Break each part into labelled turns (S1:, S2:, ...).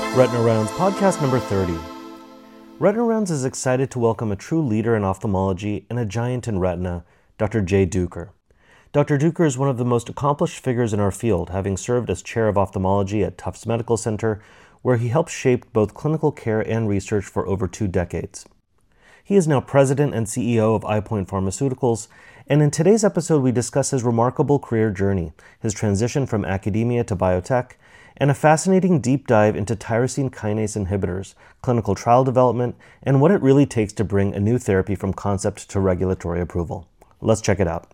S1: Retina Rounds, podcast number 30. Retina Rounds is excited to welcome a true leader in ophthalmology and a giant in retina, Dr. Jay Duker. Dr. Duker is one of the most accomplished figures in our field, having served as chair of ophthalmology at Tufts Medical Center, where he helped shape both clinical care and research for over 2 decades. He is now president and CEO of EyePoint Pharmaceuticals, and in today's episode we discuss his remarkable career journey, his transition from academia to biotech, and a fascinating deep dive into tyrosine kinase inhibitors, clinical trial development, and what it really takes to bring a new therapy from concept to regulatory approval. Let's check it out.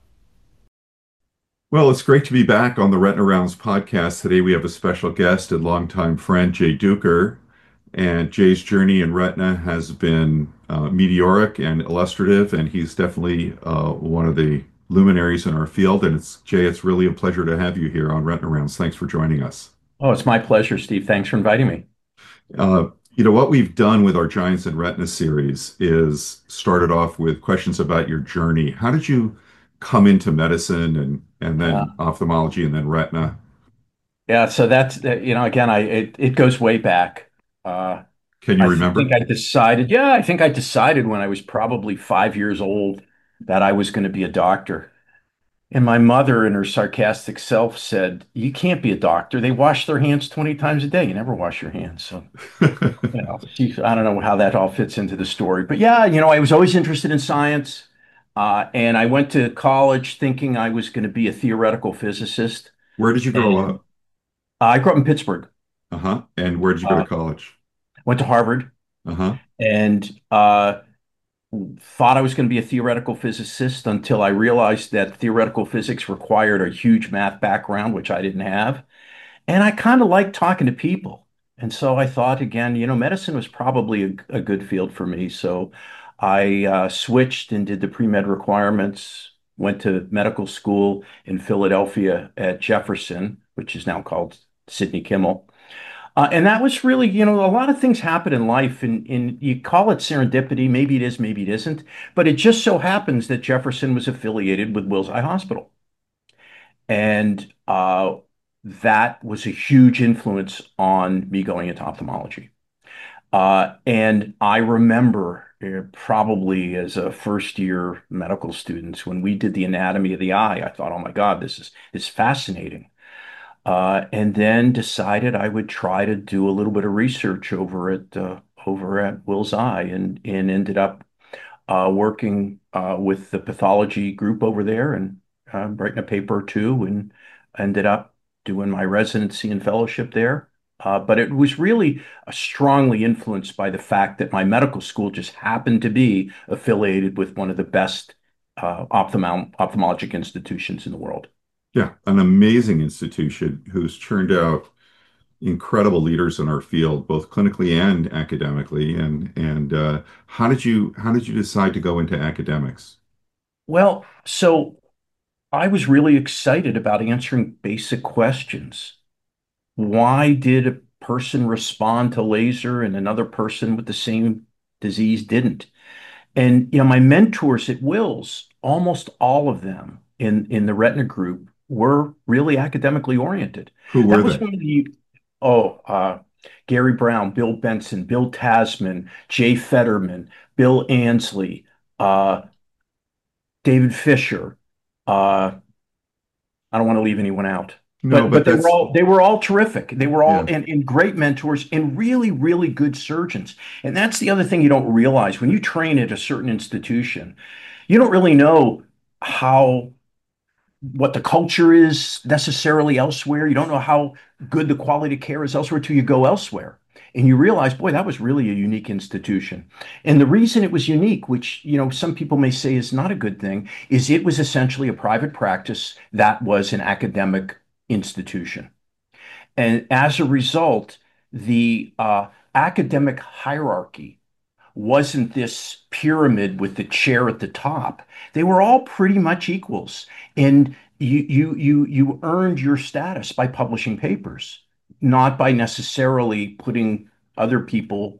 S2: Well, it's great to be back on the Retina Rounds podcast. Today we have a special guest and longtime friend, Jay Duker. And Jay's journey in retina has been meteoric and illustrative, and he's definitely one of the luminaries in our field. And Jay, it's really a pleasure to have you here on Retina Rounds. Thanks for joining us.
S3: Oh, it's my pleasure, Steve. Thanks for inviting me.
S2: What we've done with our Giants in Retina series is started off with questions about your journey. How did you come into medicine and
S3: Yeah.
S2: then ophthalmology and then retina?
S3: Yeah, so that's again, it goes way back. Uh,
S2: Can you
S3: I
S2: remember?
S3: think I decided, yeah, I think I decided when I was probably 5 years old that I was going to be a doctor. And my mother, in her sarcastic self, said, "You can't be a doctor. They wash their hands 20 times a day. You never wash your hands." So, I don't know how that all fits into the story. But yeah, I was always interested in science. And I went to college thinking I was going to be a theoretical physicist.
S2: Where did you grow
S3: And
S2: up?
S3: I grew up in Pittsburgh.
S2: Uh-huh. And where did you go to
S3: Uh,
S2: college?
S3: Went to Harvard
S2: Uh-huh.
S3: and thought I was going to be a theoretical physicist until I realized that theoretical physics required a huge math background, which I didn't have. And I kind of liked talking to people. And so I thought again, medicine was probably a good field for me. So I switched and did the pre-med requirements, went to medical school in Philadelphia at Jefferson, which is now called Sidney Kimmel. And that was really, a lot of things happen in life, and you call it serendipity. Maybe it is, maybe it isn't. But it just so happens that Jefferson was affiliated with Wills Eye Hospital. And that was a huge influence on me going into ophthalmology. And I remember probably as a first year medical student, when we did the anatomy of the eye, I thought, oh my God, this is fascinating. And then decided I would try to do a little bit of research over at Wills Eye, and ended up working with the pathology group over there, and writing a paper or two, and ended up doing my residency and fellowship there. But it was really strongly influenced by the fact that my medical school just happened to be affiliated with one of the best ophthalmologic institutions in the world.
S2: Yeah, an amazing institution who's churned out incredible leaders in our field, both clinically and academically. And how did you decide to go into academics?
S3: Well, so I was really excited about answering basic questions. Why did a person respond to laser and another person with the same disease didn't? And my mentors at Wills, almost all of them in the retina group were really academically oriented.
S2: Who were
S3: That was
S2: they?
S3: one of the oh Gary Brown, Bill Benson, Bill Tasman, Jay Fetterman, Bill Ansley, uh, David Fisher. Uh, I don't want to leave anyone out.
S2: No,
S3: But
S2: but that's
S3: they were all terrific. They were all
S2: yeah.
S3: and great mentors and really, really good surgeons. And that's the other thing you don't realize when you train at a certain institution, you don't really know how what the culture is necessarily elsewhere. You don't know how good the quality of care is elsewhere till you go elsewhere. And you realize, boy, that was really a unique institution. And the reason it was unique, which, some people may say is not a good thing, is it was essentially a private practice that was an academic institution. And as a result, the academic hierarchy wasn't this pyramid with the chair at the top. They were all pretty much equals. And you earned your status by publishing papers, not by necessarily putting other people,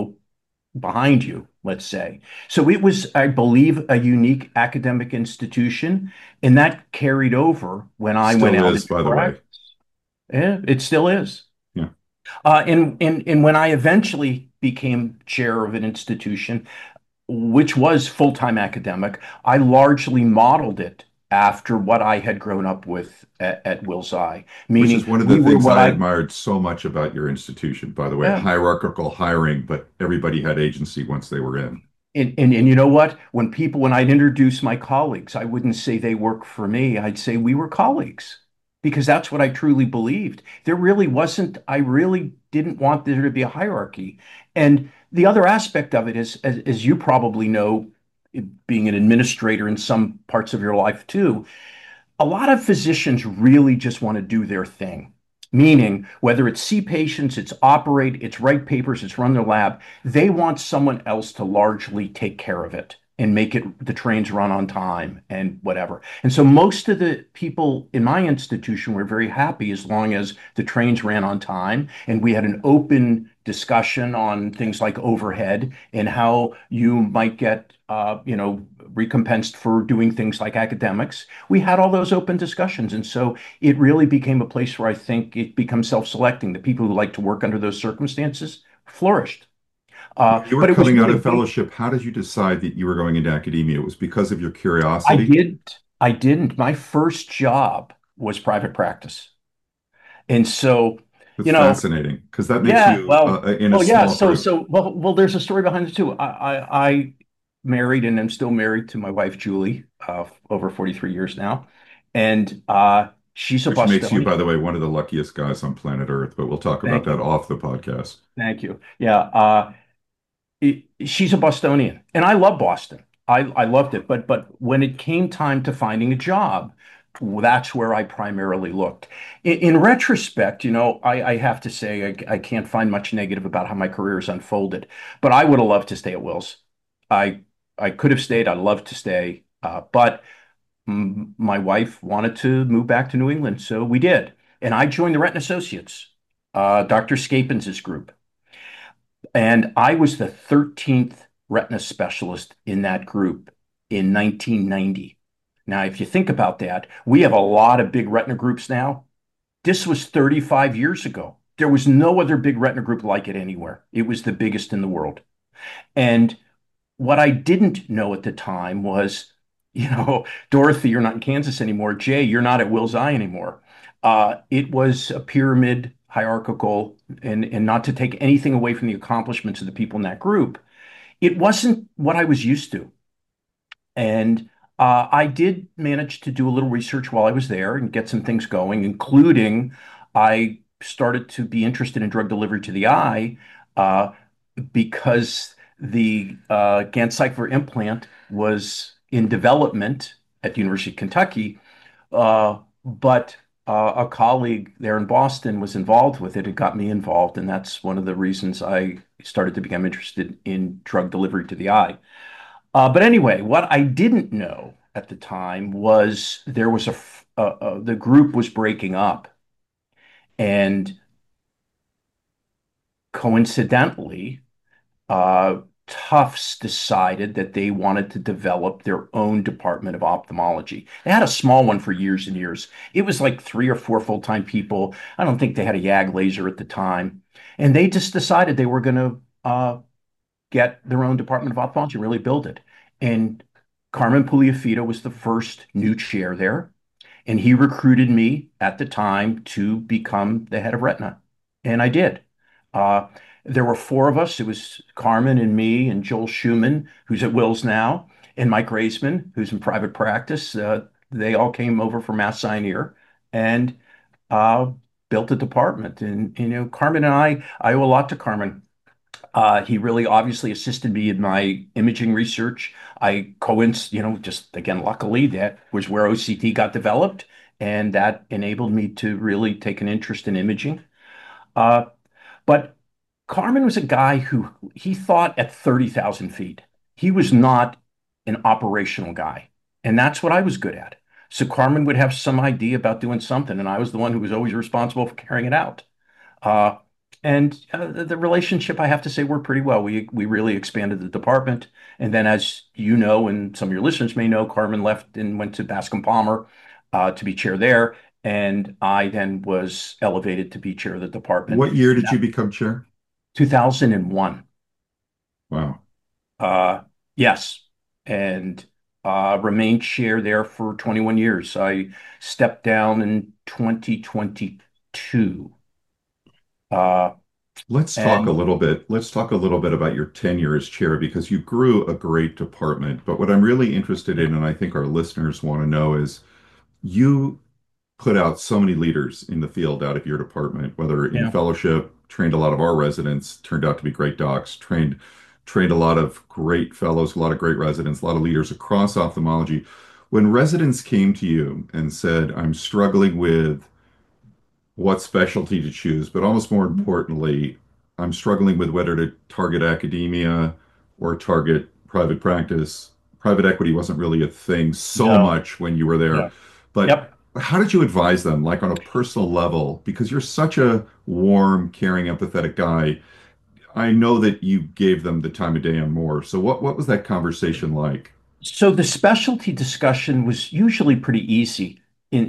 S3: behind you, let's say. So it was, I believe, a unique academic institution, and that carried over when I went
S2: Still
S3: out
S2: is,
S3: into
S2: by the way.
S3: practice. Yeah, it still is.
S2: Yeah.
S3: And when I eventually became chair of an institution, which was full-time academic, I largely modeled it after what I had grown up with at Wills Eye,
S2: Which is
S3: meaning
S2: one of the
S3: we were
S2: things
S3: what
S2: I
S3: I,
S2: admired so much about your institution, by the way,
S3: yeah.
S2: hierarchical hiring, but everybody had agency once they were in.
S3: And you know what? When I'd introduce my colleagues, I wouldn't say they work for me. I'd say we were colleagues because that's what I truly believed. I really didn't want there to be a hierarchy. And the other aspect of it is, as you probably know, being an administrator in some parts of your life too, a lot of physicians really just want to do their thing. Meaning, whether it's see patients, it's operate, it's write papers, it's run their lab, they want someone else to largely take care of it and make it the trains run on time and whatever. And so most of the people in my institution were very happy as long as the trains ran on time and we had an open discussion on things like overhead and how you might get recompensed for doing things like academics. We had all those open discussions. And so it really became a place where I think it becomes self-selecting. The people who like to work under those circumstances flourished.
S2: When you were
S3: But it was
S2: coming out
S3: really a
S2: of
S3: big,
S2: fellowship, how did you decide that you were going into academia? It was because of your
S3: I
S2: curiosity?
S3: did, I didn't. My first job was private practice. And so,
S2: It's
S3: you know,
S2: fascinating because that makes
S3: yeah,
S2: you
S3: well,
S2: in a
S3: well, yeah.
S2: small group.
S3: There's a story behind it too. I married and am still married to my wife, Julie, over 43 years now. And she's a
S2: Which makes you, by
S3: Bostonian.
S2: the way, one of the luckiest guys on planet Earth, but we'll talk about
S3: Thank
S2: that
S3: you.
S2: off the podcast.
S3: Thank you. Yeah. She's a Bostonian, and I love Boston. I loved it, but when it came time to finding a job, that's where I primarily looked. In retrospect, I have to say I can't find much negative about how my career has unfolded, but I would have loved to stay at Wills. I I could have stayed. I'd love to stay, but my wife wanted to move back to New England, so we did, and I joined the Retina Associates, Dr. Scapins' group. And I was the 13th retina specialist in that group in 1990. Now, if you think about that, we have a lot of big retina groups now. This was 35 years ago. There was no other big retina group like it anywhere. It was the biggest in the world. And what I didn't know at the time was, Dorothy, you're not in Kansas anymore. Jay, you're not at Wills Eye anymore. It was a pyramid hierarchical, and not to take anything away from the accomplishments of the people in that group. It wasn't what I was used to. And I did manage to do a little research while I was there and get some things going, including I started to be interested in drug delivery to the eye uh, because the Ganciclovir implant was in development at the University of Kentucky, but a colleague there in Boston was involved with it. It got me involved, and that's one of the reasons I started to become interested in drug delivery to the eye. But anyway, what I didn't know at the time was there was the group was breaking up, and coincidentally, uh, Tufts decided that they wanted to develop their own department of ophthalmology. They had a small one for years and years. It was like three or four full-time people. I don't think they had a YAG laser at the time. And they just decided they were going to get their own department of ophthalmology, really build it. And Carmen Puliafito was the first new chair there. And he recruited me at the time to become the head of retina. And I did. Uh, there were four of us. It was Carmen and me and Joel Schumann, who's at Wills now, and Mike Raisman, who's in private practice. They all came over from Mass Sinai and uh, built a department. And, Carmen and I owe a lot to Carmen. He really obviously assisted me in my imaging research. Just again, luckily, that was where OCT got developed, and that enabled me to really take an interest in imaging. Uh, but Carmen was a guy who he thought at 30,000 feet. He was not an operational guy, and that's what I was good at. So Carmen would have some idea about doing something, and I was the one who was always responsible for carrying it out. Uh, and the relationship, I have to say, worked pretty well. We really expanded the department, and then, as you know, and some of your listeners may know, Carmen left and went to Bascom Palmer to be chair there, And I then was elevated to be chair of the department.
S2: What year did you become chair?
S3: 2001.
S2: Wow.
S3: Uh, yes. And remained chair there for 21 years. I stepped down in 2022. Uh,
S2: Let's talk a
S3: and
S2: little bit. Let's talk a little bit about your tenure as chair because you grew a great department. But what I'm really interested in, and I think our listeners want to know, is you put out so many leaders in the field out of your department, whether in
S3: yeah,
S2: fellowship, trained a lot of our residents, turned out to be great docs, trained a lot of great fellows, a lot of great residents, a lot of leaders across ophthalmology. When residents came to you and said, I'm struggling with what specialty to choose, but almost more importantly, I'm struggling with whether to target academia or target private practice. Private equity wasn't really a thing so
S3: no,
S2: much when you were there,
S3: yeah,
S2: but
S3: yep.
S2: how did you advise them, like on a personal level? Because you're such a warm, caring, empathetic guy. I know that you gave them the time of day and more. So what was that conversation like?
S3: So the specialty discussion was usually pretty easy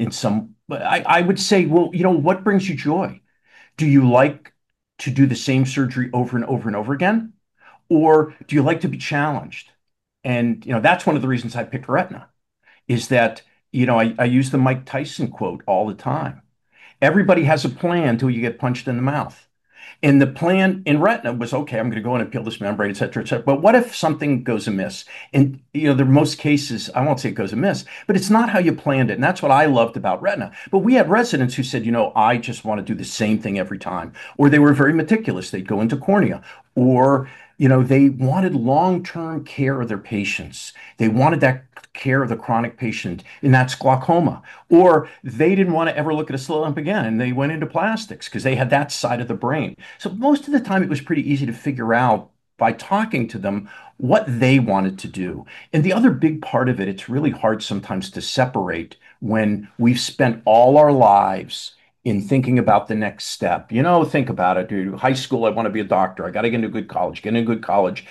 S3: but I would say, well, what brings you joy? Do you like to do the same surgery over and over and over again? Or do you like to be challenged? And, that's one of the reasons I picked retina is that, I use the Mike Tyson quote all the time. Everybody has a plan till you get punched in the mouth. And the plan in retina was, okay, I'm going to go in and peel this membrane, et cetera, et cetera. But what if something goes amiss? And, there are most cases, I won't say it goes amiss, but it's not how you planned it. And that's what I loved about retina. But we had residents who said, I just want to do the same thing every time. Or they were very meticulous. They'd go into cornea. Or, they wanted long-term care of their patients. They wanted that care of the chronic patient, and that's glaucoma. Or they didn't want to ever look at a slit lamp again, and they went into plastics because they had that side of the brain. So most of the time, it was pretty easy to figure out by talking to them what they wanted to do. And the other big part of it, it's really hard sometimes to separate when we've spent all our lives in thinking about the next step. Think about it, dude. High school, I want to be a doctor. I got to get into a good college, get into a good college.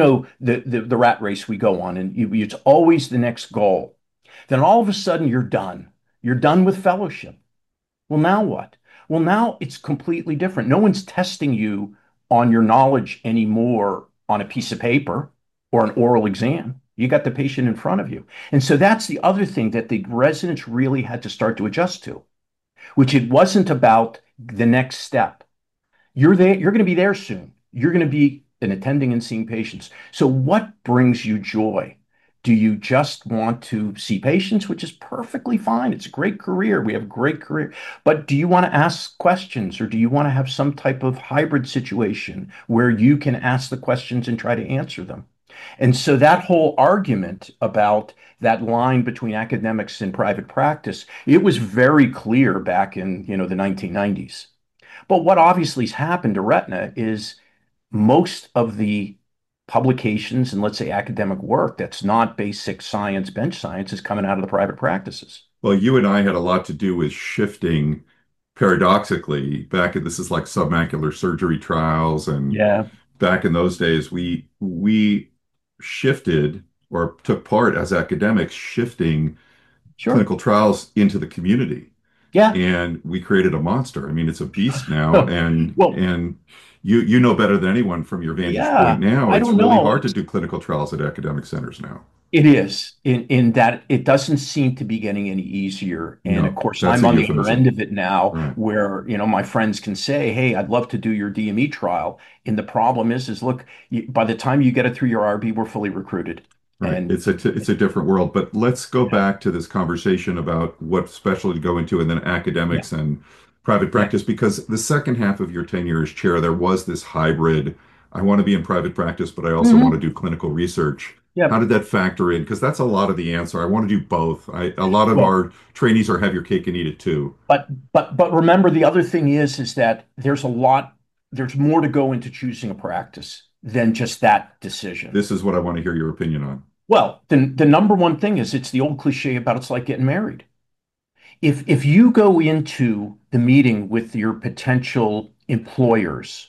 S3: The rat race we go on, and it's always the next goal. Then all of a sudden, you're done. You're done with fellowship. Well, now what? Well, now it's completely different. No one's testing you on your knowledge anymore on a piece of paper or an oral exam. You got the patient in front of you. And so that's the other thing that the residents really had to start to adjust to, which it wasn't about the next step. You're there, you're going to be there soon. You're going to be an attending and seeing patients. So what brings you joy? Do you just want to see patients, which is perfectly fine? It's a great career. We have a great career. But do you want to ask questions or do you want to have some type of hybrid situation where you can ask the questions and try to answer them? And so that whole argument about that line between academics and private practice, it was very clear back in, the 1990s. But what obviously has happened to retina is most of the publications and let's say academic work that's not basic science, bench science is coming out of the private practices.
S2: Well, you and I had a lot to do with shifting paradoxically back in this is like submacular surgery trials and
S3: Yeah,
S2: back in those days we shifted or took part as academics shifting
S3: sure.
S2: clinical trials into the community
S3: Yeah.
S2: and we created a monster. I mean, it's a beast now
S3: Well,
S2: and you know better than anyone from your vantage point
S3: yeah,
S2: now.
S3: I
S2: It's
S3: don't
S2: really
S3: know.
S2: hard to do clinical trials at academic centers now.
S3: It is in that it doesn't seem to be getting any easier. And of
S2: No,
S3: course,
S2: that's
S3: I'm
S2: a
S3: on the other end
S2: euphemism.
S3: of it now
S2: Right.
S3: where, my friends can say, hey, I'd love to do your DME trial. And the problem is look, by the time you get it through your RB, we're fully recruited.
S2: Right.
S3: And
S2: It's a different world. But let's go
S3: yeah,
S2: back to this conversation about what specialty to go into and then
S3: yeah,
S2: academics and private
S3: yeah.
S2: practice, because the second half of your tenure as chair, there was this hybrid. I want to be in private practice, but I also want to
S3: Hmm.
S2: do clinical research. How
S3: Yeah.
S2: did that factor in? Because that's a lot of the answer. I want to do both. A lot of
S3: Well,
S2: our trainees are have your cake and eat it too.
S3: but remember the other thing is that there's more to go into choosing a practice than just that decision.
S2: This is what I want to hear your opinion on.
S3: Well, the number one thing is it's the old cliche about it's like getting married. If you go into the meeting with your potential employers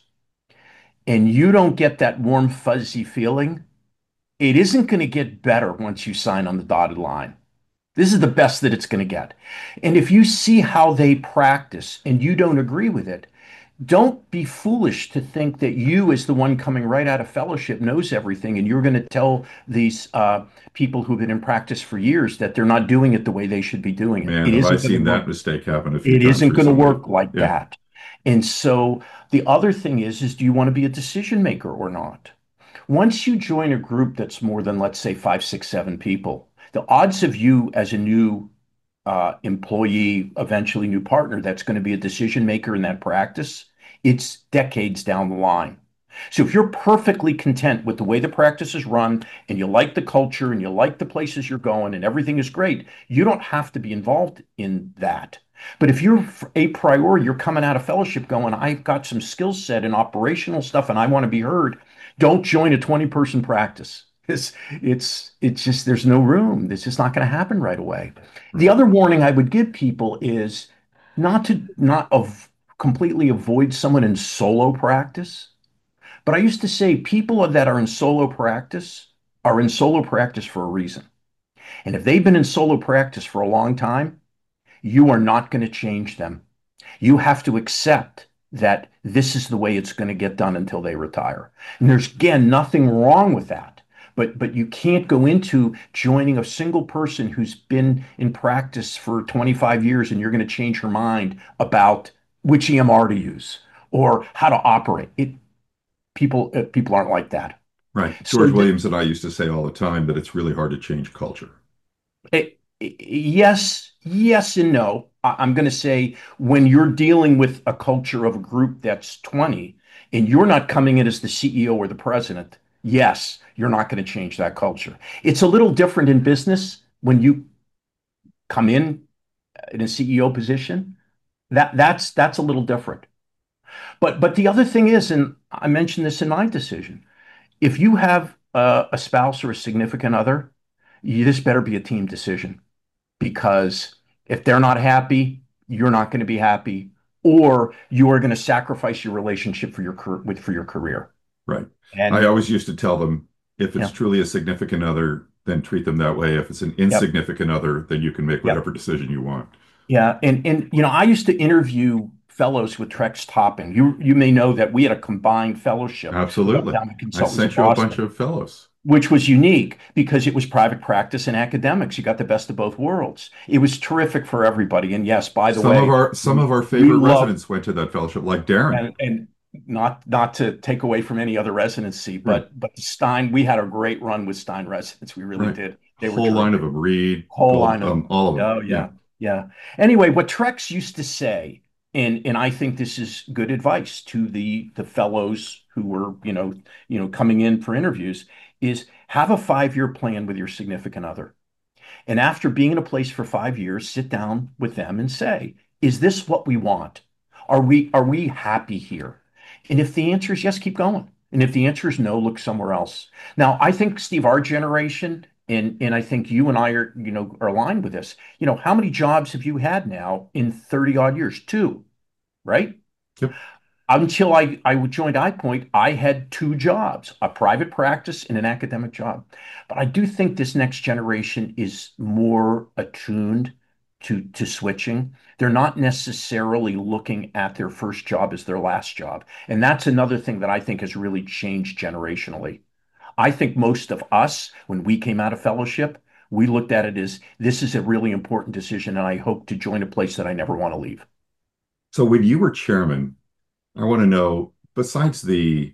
S3: and you don't get that warm, fuzzy feeling, it isn't going to get better once you sign on the dotted line. This is the best that it's going to get. And if you see how they practice and you don't agree with it, don't be foolish to think that you, as the one coming right out of fellowship, knows everything, and you're going to tell these people who've been in practice for years that they're not doing it the way they should be doing it.
S2: Man,
S3: It
S2: have I
S3: isn't going to
S2: seen
S3: work.
S2: that mistake happen a few
S3: It
S2: times
S3: isn't going to
S2: recently.
S3: work like
S2: Yeah,
S3: that. And so the other thing is do you want to be a decision maker or not? Once you join a group that's more than, let's say, five, six, seven people, the odds of you as a new employee, eventually new partner, that's going to be a decision maker in that practice, it's decades down the line. So if you're perfectly content with the way the practice is run and you like the culture and you like the places you're going and everything is great, you don't have to be involved in that. But if you're a priori, you're coming out of fellowship going, I've got some skill set in operational stuff and I want to be heard, don't join a 20-person practice. It's just there's no room. It's just not going to happen right away. The
S2: right,
S3: other warning I would give people is not of completely avoid someone in solo practice. But I used to say people that are in solo practice for a reason. And if they've been in solo practice for a long time, you are not going to change them. You have to accept that this is the way it's going to get done until they retire. And there's again nothing wrong with that. But you can't go into joining a single person who's been in practice for 25 years and you're going to change her mind about which EMR to use or how to operate. People aren't like that.
S2: right.
S3: So
S2: George Williams and I used to say all the time that it's really hard to change culture.
S3: yes, yes and no. I'm going to say when you're dealing with a culture of a group that's 20 and you're not coming in as the CEO or the president, yes, you're not going to change that culture. It's a little different in business when you come in a CEO position. That's a little different. But the other thing is, and I mentioned this in my decision, if you have a spouse or a significant other, this better be a team decision because if they're not happy, you're not going to be happy, or you are going to sacrifice your relationship for your career.
S2: Right. I
S3: And
S2: always used to tell them if it's
S3: yeah,
S2: truly a significant other, then treat them that way. If it's an
S3: yep,
S2: insignificant other, then you can make
S3: yep,
S2: whatever decision you want.
S3: yeah. And I used to interview fellows with Trex Topping. You may know that we had a combined fellowship. We went
S2: Absolutely.
S3: down to
S2: I
S3: Consultants of
S2: sent you a bunch
S3: Boston,
S2: of fellows.
S3: which was unique because it was private practice and academics. You got the best of both worlds. It was terrific for everybody. And yes, by the way,
S2: Some of our
S3: we
S2: favorite
S3: love
S2: residents went to that fellowship, like Darren.
S3: and not to take away from any other residency,
S2: Right.
S3: but Stein, we had a great run with Stein residents. We really
S2: Right.
S3: did. They were
S2: Whole line of
S3: terrific.
S2: them, Reed,
S3: Whole
S2: Gold,
S3: line of them.
S2: all of them.
S3: Oh
S2: Yeah.
S3: yeah, yeah. Anyway, what Trex used to say, and I think this is good advice to the fellows who were coming in for interviews, is have a 5-year plan with your significant other. And after being in a place for 5 years, sit down with them and say, is this what we want? Are we happy here? And if the answer is yes, keep going. And if the answer is no, look somewhere else. Now, I think Steve, our generation, and I think you and I are aligned with this. How many jobs have you had now in 30 odd years? Two, right?
S2: Yep.
S3: Until I joined iPoint, I had two jobs, a private practice and an academic job. But I do think this next generation is more attuned to switching. They're not necessarily looking at their first job as their last job. And that's another thing that I think has really changed generationally. I think most of us, when we came out of fellowship, we looked at it as this is a really important decision, and I hope to join a place that I never want to leave.
S2: So when you were chairman, I want to know, besides the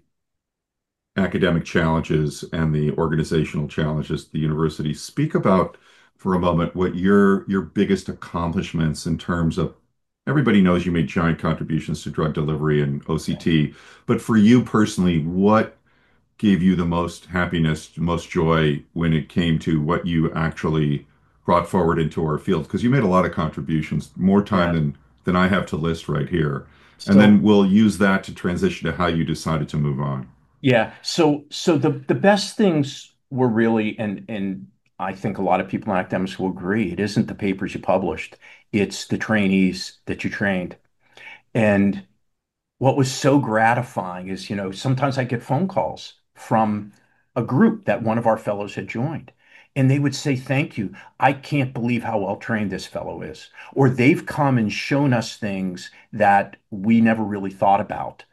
S2: academic challenges and the organizational challenges at the university, speak about for a moment what your biggest accomplishments in terms of everybody knows you made giant contributions to drug delivery and OCT, but for you personally, what gave you the most happiness, most joy when it came to what you actually brought forward into our field? Because you made a lot of contributions, more time
S3: Yeah.
S2: than I have to list right here. And then
S3: So
S2: we'll use that to transition to how you decided to move on.
S3: Yeah. So the best things were really, and I think a lot of people in academics will agree, it isn't the papers you published, it's the trainees that you trained. And what was so gratifying is, sometimes I get phone calls from a group that one of our fellows had joined. and they would say, "Thank you. I can't believe how well trained this fellow is." Or they've come and shown us things that we never really thought about.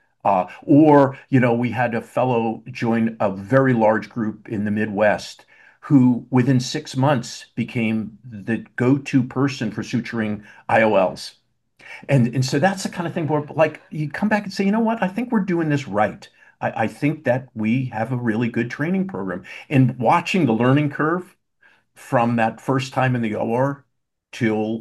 S3: We had a fellow join a very large group in the Midwest who, within 6 months, became the go-to person for suturing IOLs. And so that's the kind of thing where, like, you come back and say, you know what? I think we're doing this right. I think that we have a really good training program. And watching the learning curve from that first time in the OR till,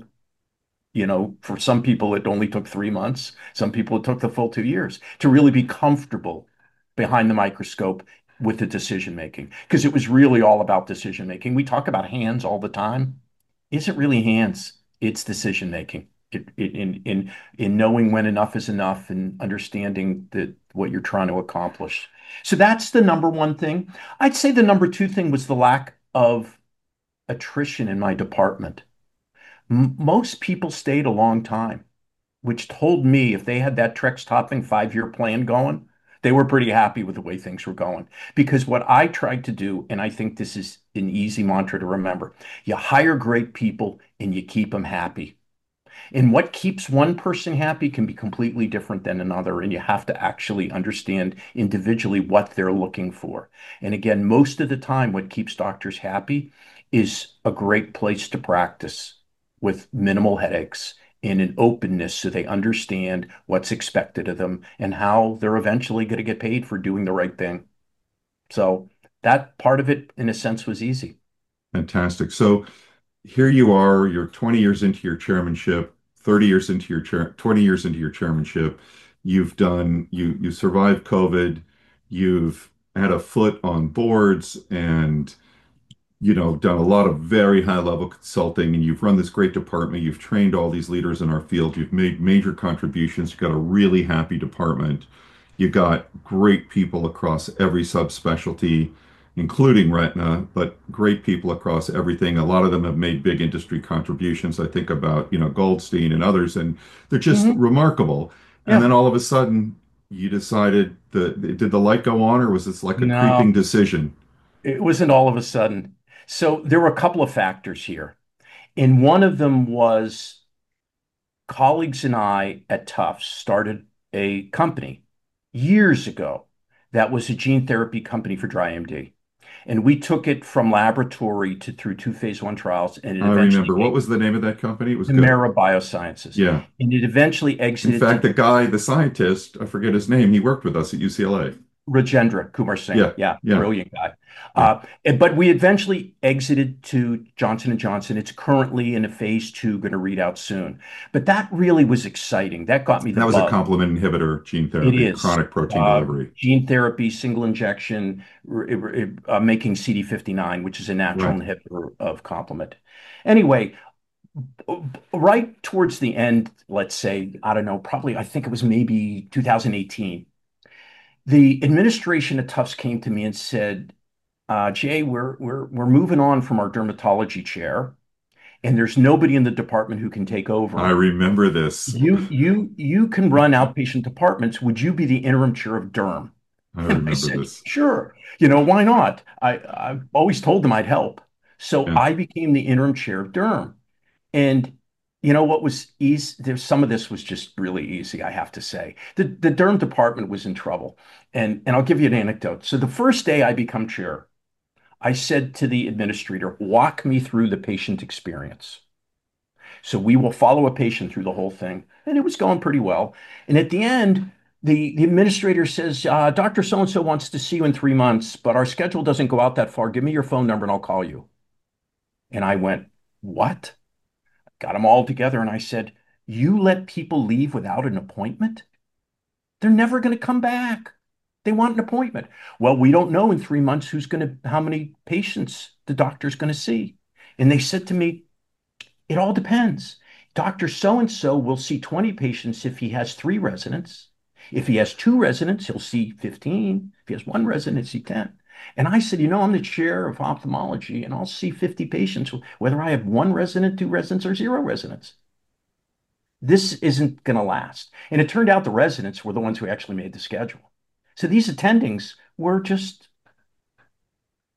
S3: for some people, it only took 3 months. Some people, it took the full 2 years to really be comfortable behind the microscope with the decision making. Because it was really all about decision making. We talk about hands all the time. Isn't really hands, it's decision making. In knowing when enough is enough and understanding that what you're trying to accomplish. So that's the number one thing. I'd say the number two thing was the lack of attrition in my department. Most people stayed a long time, which told me if they had that Trex topping 5-year plan going, they were pretty happy with the way things were going. Because what I tried to do, and I think this is an easy mantra to remember, you hire great people and you keep them happy. And what keeps one person happy can be completely different than another. And you have to actually understand individually what they're looking for. And again, most of the time, what keeps doctors happy is a great place to practice with minimal headaches and an openness so they understand what's expected of them and how they're eventually going to get paid for doing the right thing. So that part of it, in a sense, was easy.
S2: Fantastic. So here you are, you're 20 years into your chairmanship, 30 years into your 20 years into your chairmanship. You survived COVID, you've had a foot on boards and done a lot of very high level consulting, and you've run this great department. You've trained all these leaders in our field. You've made major contributions. You've got a really happy department. You got great people across every subspecialty, including retina, but great people across everything. A lot of them have made big industry contributions. I think about, Goldstein and others, and they're just
S3: Hmm.
S2: remarkable. And
S3: Yeah.
S2: then all of a sudden, you decided did the light go on, or was this like a creeping
S3: No,
S2: decision?
S3: it wasn't all of a sudden. So there were a couple of factors here. And one of them was colleagues and I at Tufts started a company years ago that was a gene therapy company for dry AMD. And we took it from laboratory to through two phase 1 trials, and it
S2: I
S3: eventually
S2: remember. What was the name of that company? It was good.
S3: Chimera Biosciences.
S2: Yeah.
S3: And it eventually
S2: In
S3: exited
S2: fact,
S3: to
S2: the guy, the scientist, I forget his name, he worked with us at UCLA.
S3: Rajendra Kumar Singh.
S2: Yeah,
S3: Yeah,
S2: yeah,
S3: brilliant guy.
S2: yeah.
S3: But we eventually exited to Johnson and Johnson. It's currently in a phase 2, going to read out soon. But that really was exciting. That got me the
S2: That was a
S3: bug.
S2: complement inhibitor gene
S3: It
S2: therapy,
S3: is
S2: chronic protein delivery.
S3: gene therapy, single injection, making CD59, which is a natural
S2: Right.
S3: inhibitor of complement. Anyway, right towards the end, let's say, I don't know, probably I think it was maybe 2018. The administration at Tufts came to me and said, Jay, we're moving on from our dermatology chair, and there's nobody in the department who can take
S2: I
S3: over.
S2: remember this.
S3: You can run outpatient departments. Would you be the interim chair of derm?
S2: I
S3: And I
S2: remember
S3: said,
S2: this.
S3: sure. Why not? I've always told them I'd help. So
S2: Yeah.
S3: I became the interim chair of derm. And you know what was easy? There's some of this was just really easy, I have to say. The derm department was in trouble. And I'll give you an anecdote. So the first day I become chair, I said to the administrator, walk me through the patient experience. So we will follow a patient through the whole thing. And it was going pretty well. And at the end, the administrator says, Dr. So-and-so wants to see you in 3 months, but our schedule doesn't go out that far. Give me your phone number and I'll call you. And I went, what? Got them all together. And I said, you let people leave without an appointment? They're never going to come back. They want an appointment. Well, we don't know in 3 months how many patients the doctor's going to see. And they said to me, it all depends. Doctor so and so will see 20 patients if he has 3 residents. If he has 2 residents, he'll see 15. If he has 1 resident, he'll see 10. And I said, I'm the chair of ophthalmology and I'll see 50 patients, whether I have 1 resident, 2 residents, or 0 residents. This isn't going to last. And it turned out the residents were the ones who actually made the schedule. So these attendings were just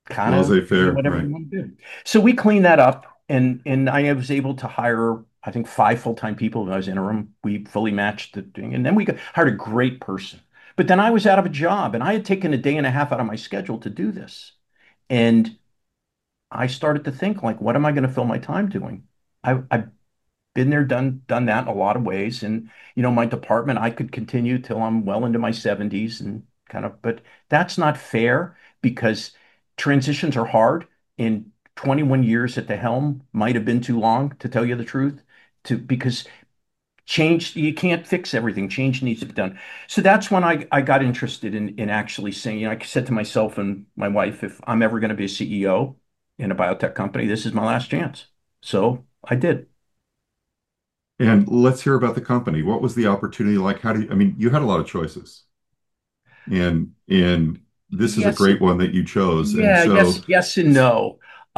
S3: kind of do
S2: Laissez-faire,
S3: whatever
S2: right?
S3: you want to do. So we cleaned that up, and I was able to hire, I think, 5 full-time people when I was interim. We fully matched the thing, and then hired a great person. But then I was out of a job, and I had taken a day and a half out of my schedule to do this. And I started to think, like, what am I going to fill my time doing? I've been there, done that in a lot of ways. And, my department, I could continue till I'm well into my 70s and but that's not fair because transitions are hard. And 21 years at the helm might have been too long, to tell you the truth, because change, you can't fix everything. Change needs to be done. So that's when I got interested in actually saying, I said to myself and my wife, if I'm ever going to be a CEO in a biotech company, this is my last chance. So I did.
S2: And let's hear about the company. What was the opportunity like? I mean, you had a lot of choices, and this is a
S3: Yes.
S2: great one that you chose. And
S3: Yeah, yes,
S2: so,
S3: yes and no.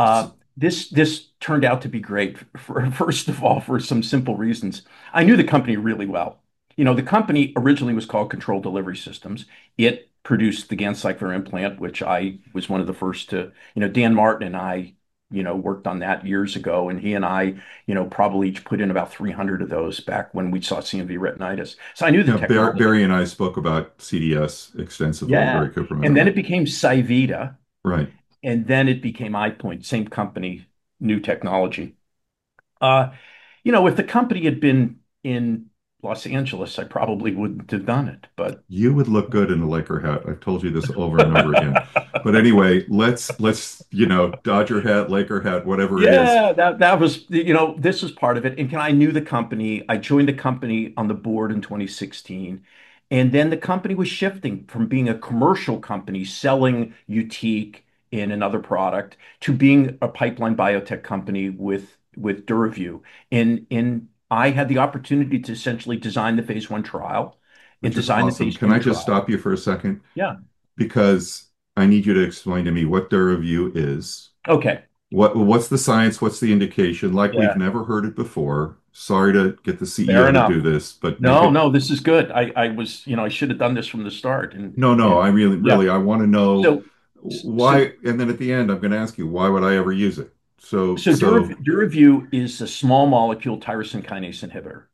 S3: This turned out to be great first of all, for some simple reasons. I knew the company really well. The company originally was called Control Delivery Systems. It produced the Ganciclovir implant, which I was one of the first to, Dan Martin and I, worked on that years ago, and he and I, probably each put in about 300 of those back when we saw CMV retinitis. So I knew the
S2: yeah,
S3: technology.
S2: Barry and I spoke about CDS extensively,
S3: Yeah.
S2: Barry Cooperman
S3: And
S2: and
S3: then
S2: I.
S3: it became Cyvita.
S2: Right.
S3: And then it became iPoint, same company, new technology. Uh, if the company had been in Los Angeles, I probably wouldn't have done it. But
S2: You would look good in a Laker hat. I've told you this over and over again. But anyway, let's Dodger hat, Laker hat, whatever it is.
S3: yeah, that was this was part of it. And I knew the company. I joined the company on the board in 2016. And then the company was shifting from being a commercial company selling YUTIQ in another product to being a pipeline biotech company with DuraView. And I had the opportunity to essentially design the phase one trial and
S2: Which is
S3: design the
S2: awesome.
S3: phase
S2: Can
S3: two
S2: I just
S3: trial.
S2: stop you for a second?
S3: Yeah.
S2: Because I need you to explain to me what DuraView is.
S3: Okay.
S2: What's the science? What's the indication? Like we've
S3: Yeah.
S2: never heard it before. Sorry to get the
S3: Fair
S2: CEO to
S3: enough.
S2: do this, but make
S3: No,
S2: it.
S3: no, this is good. I was, I should have done this from the start.
S2: No, no,
S3: And
S2: I really,
S3: yeah.
S2: really, I want to know
S3: So so
S2: why. And then at the end, I'm going to ask you, why would I ever use it? So,
S3: so Duravyu is a small molecule tyrosine kinase inhibitor.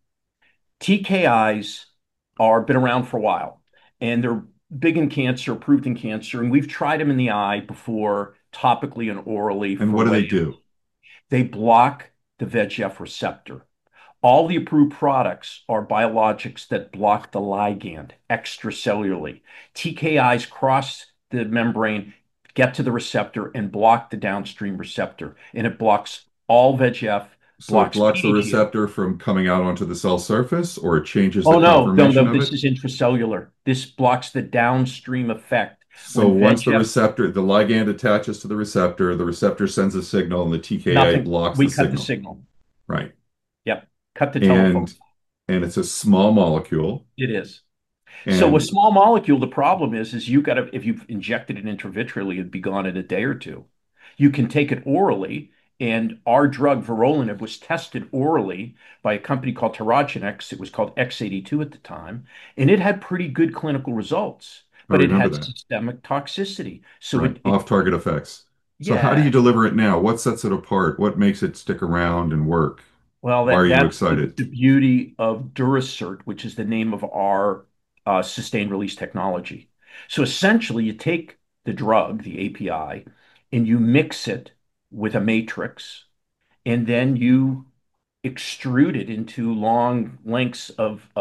S3: TKIs are been around for a while, and they're big in cancer, approved in cancer, and we've tried them in the eye before, topically and orally
S2: and
S3: for
S2: what do
S3: wet
S2: they
S3: AMD.
S2: do?
S3: They block the VEGF receptor. All the approved products are biologics that block the ligand extracellularly. TKIs cross the membrane, get to the receptor, and block the downstream receptor. And it blocks all VEGF,
S2: So it
S3: blocks
S2: blocks the
S3: PDGF.
S2: receptor from coming out onto the cell surface, or it changes the
S3: Oh, no, no,
S2: conformation
S3: no,
S2: of
S3: this
S2: it.
S3: is intracellular. This blocks the downstream effect
S2: So
S3: when
S2: once
S3: VEGF,
S2: the ligand attaches to the receptor sends a signal, and the TKA
S3: nothing.
S2: blocks
S3: We
S2: the
S3: cut the
S2: signal.
S3: signal.
S2: Right.
S3: Yep. Cut the telephone.
S2: And it's a small molecule.
S3: It is. So a
S2: And
S3: small molecule, the problem is you got to, if you've injected it intravitreally, it'd be gone in a day or two. You can take it orally, and our drug vorolanib was tested orally by a company called Tyrogenex. It was called X82 at the time, and it had pretty good clinical results,
S2: I
S3: but it
S2: remember
S3: had
S2: that.
S3: systemic toxicity. So
S2: Right. Off-target effects. So how do
S3: yeah,
S2: you deliver it now? What sets it apart? What makes it stick around and work?
S3: well,
S2: Why are you
S3: that's
S2: excited?
S3: the beauty of Duracert, which is the name of our sustained release technology. So essentially, you take the drug, the API, and you mix it with a matrix, and then you extrude it into long lengths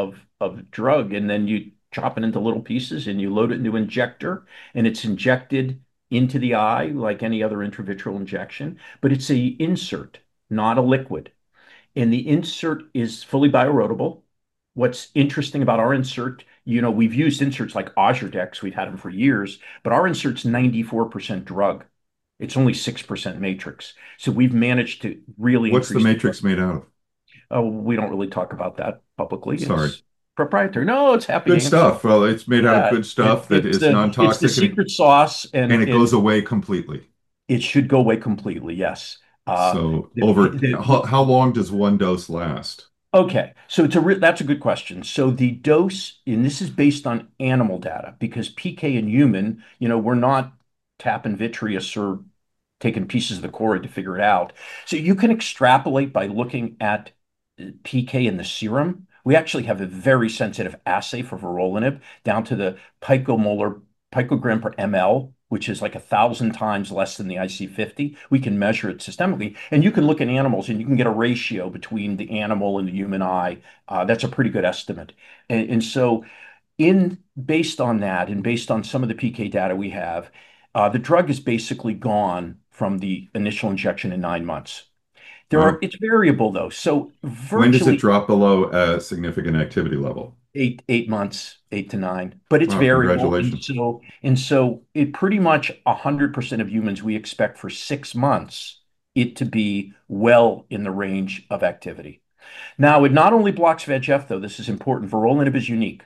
S3: of drug, and then you chop it into little pieces and you load it into an injector, and it's injected into the eye like any other intravitreal injection, but it's a insert, not a liquid, and the insert is fully bioerodible. What's interesting about our insert, we've used inserts like Ozurdex, we've had them for years, but our insert's 94% drug. It's only 6% matrix. So we've managed to really
S2: What's the
S3: increase the drug.
S2: matrix made out of?
S3: Oh, we don't really talk about that publicly.
S2: Sorry.
S3: It's proprietary. No, it's happy
S2: Good
S3: dancing.
S2: stuff. Well, it's made out of
S3: Yeah,
S2: good stuff that is
S3: it's the
S2: non-toxic
S3: secret sauce,
S2: and it
S3: and
S2: goes away completely.
S3: it should go away completely. Yes.
S2: So
S3: The,
S2: over
S3: the,
S2: how long does one dose last?
S3: Okay, so that's a good question. So the dose, and this is based on animal data, because PK in human, we're not tapping vitreous or taking pieces of the cord to figure it out. So you can extrapolate by looking at PK in the serum. We actually have a very sensitive assay for vorolanib down to the picomolar picogram per ml, which is like 1,000 times less than the IC50. We can measure it systemically, and you can look at animals and you can get a ratio between the animal and the human eye. That's a pretty good estimate. And so, in based on that, and based on some of the PK data we have, the drug is basically gone from the initial injection in 9 months.
S2: Wow.
S3: It's variable though. So
S2: When does it
S3: virtually
S2: drop below a significant activity level?
S3: 8 months, 8 to 9, but it's
S2: Wow,
S3: variable.
S2: congratulations.
S3: And so it pretty much 100% of humans we expect for 6 months it to be well in the range of activity. Now, it not only blocks VEGF, though, this is important. Vorolanib is unique.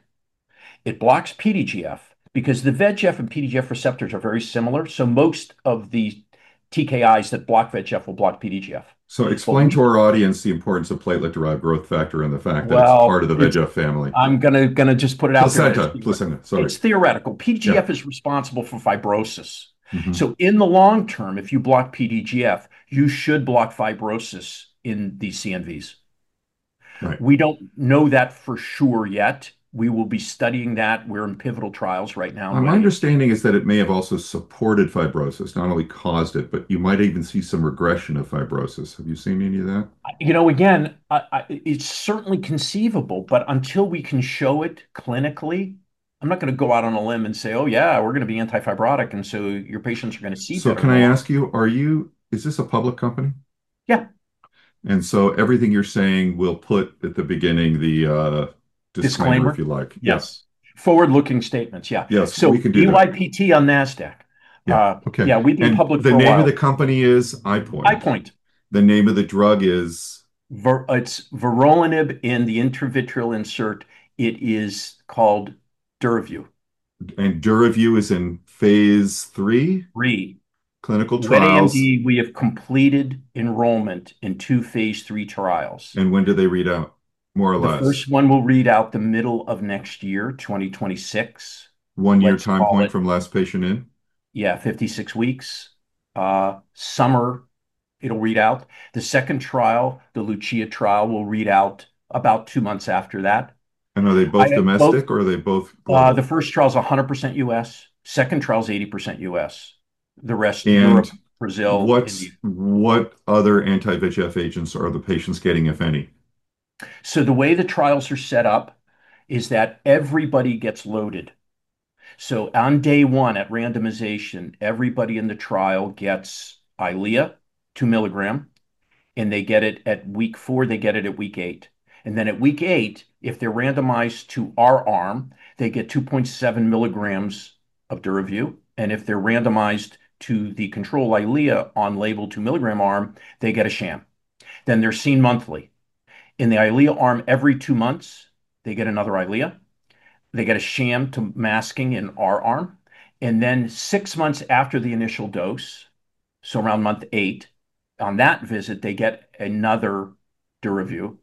S3: It blocks PDGF because the VEGF and PDGF receptors are very similar. So most of the TKIs that block VEGF will block PDGF.
S2: So
S3: But
S2: explain to our audience the importance of platelet-derived growth factor and the fact that it's part
S3: well,
S2: of the
S3: it's
S2: VEGF family.
S3: I'm gonna just put it out there.
S2: Placenta, sorry.
S3: It's theoretical.
S2: Yeah.
S3: PDGF is responsible for fibrosis.
S2: Hmm.
S3: So in the long term, if you block PDGF, you should block fibrosis in these CNVs.
S2: Right.
S3: We don't know that for sure yet. We will be studying that. We're in pivotal trials right now in
S2: My
S3: wet AMD.
S2: understanding is that it may have also supported fibrosis, not only caused it, but you might even see some regression of fibrosis. Have you seen any of that?
S3: Again, it's certainly conceivable, but until we can show it clinically, I'm not going to go out on a limb and say, oh, yeah, we're going to be antifibrotic. And so your patients are going to see
S2: So
S3: better in
S2: can
S3: the
S2: I
S3: long.
S2: ask you, is this a public company?
S3: Yeah,
S2: And so everything you're saying will put at the beginning the disclaimer, if
S3: disclaimer.
S2: you like. Yeah.
S3: Yes. Forward-looking statements. Yeah.
S2: Yes, we
S3: So
S2: can do that.
S3: EYPT on NASDAQ.
S2: Yeah. Okay.
S3: Yeah, we've been
S2: And
S3: public
S2: the
S3: for a
S2: name of the
S3: while.
S2: company is iPoint.
S3: iPoint.
S2: The name of the drug is,
S3: It's vorolanib in the intravitreal insert. It is called Duravyu.
S2: and DuraView is in phase 3
S3: Three.
S2: clinical
S3: Wet
S2: trials.
S3: AMD, we have completed enrollment in 2 phase 3 trials.
S2: And when do they read out? More or
S3: The
S2: less.
S3: first one will read out the middle of next year, 2026.
S2: 1 year
S3: Let's
S2: time
S3: call
S2: point
S3: it,
S2: from last patient in.
S3: yeah, 56 weeks. Summer, it'll read out. The second trial, the Lucia trial, will read out about 2 months after that.
S2: And are they both
S3: I both
S2: domestic or are they both
S3: The
S2: global?
S3: first trial is 100% US. Second trial is 80% US. The rest
S2: And
S3: Europe, Brazil, India.
S2: what other anti-VEGF agents are the patients getting, if any?
S3: So the way the trials are set up is that everybody gets loaded. So on day one at randomization, everybody in the trial gets Eylea, 2 milligram, and they get it at week 4, they get it at week 8. And then at week 8, if they're randomized to our arm, they get 2.7 milligrams of Duravyu. And if they're randomized to the control Eylea on label 2 milligram arm, they get a sham. Then they're seen monthly. In the Eylea arm, every 2 months, they get another Eylea. They get a sham to masking in our arm. And then 6 months after the initial dose, so around month 8, on that visit, they get another Duravyu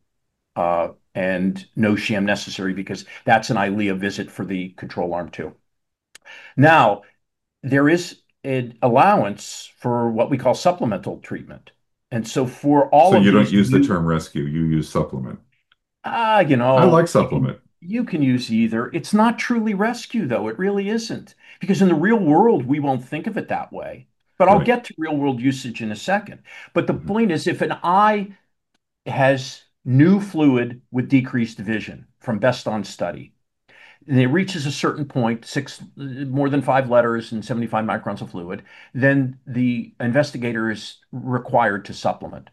S3: and no sham necessary because that's an Eylea visit for the control arm too. Now, there is an allowance for what we call supplemental treatment. And so for
S2: So
S3: all of
S2: you don't
S3: these
S2: use the
S3: new,
S2: term rescue, you use supplement.
S3: ah, you
S2: I
S3: know,
S2: like supplement.
S3: you can use either. It's not truly rescue, though. It really isn't. Because in the real world, we won't think of it that way. But I'll
S2: Right.
S3: get to real world usage in a second. But the
S2: Mhm.
S3: point is, if an eye has new fluid with decreased vision from best on study, and it reaches a certain point, more than 5 letters and 75 microns of fluid, then the investigator is required to supplement.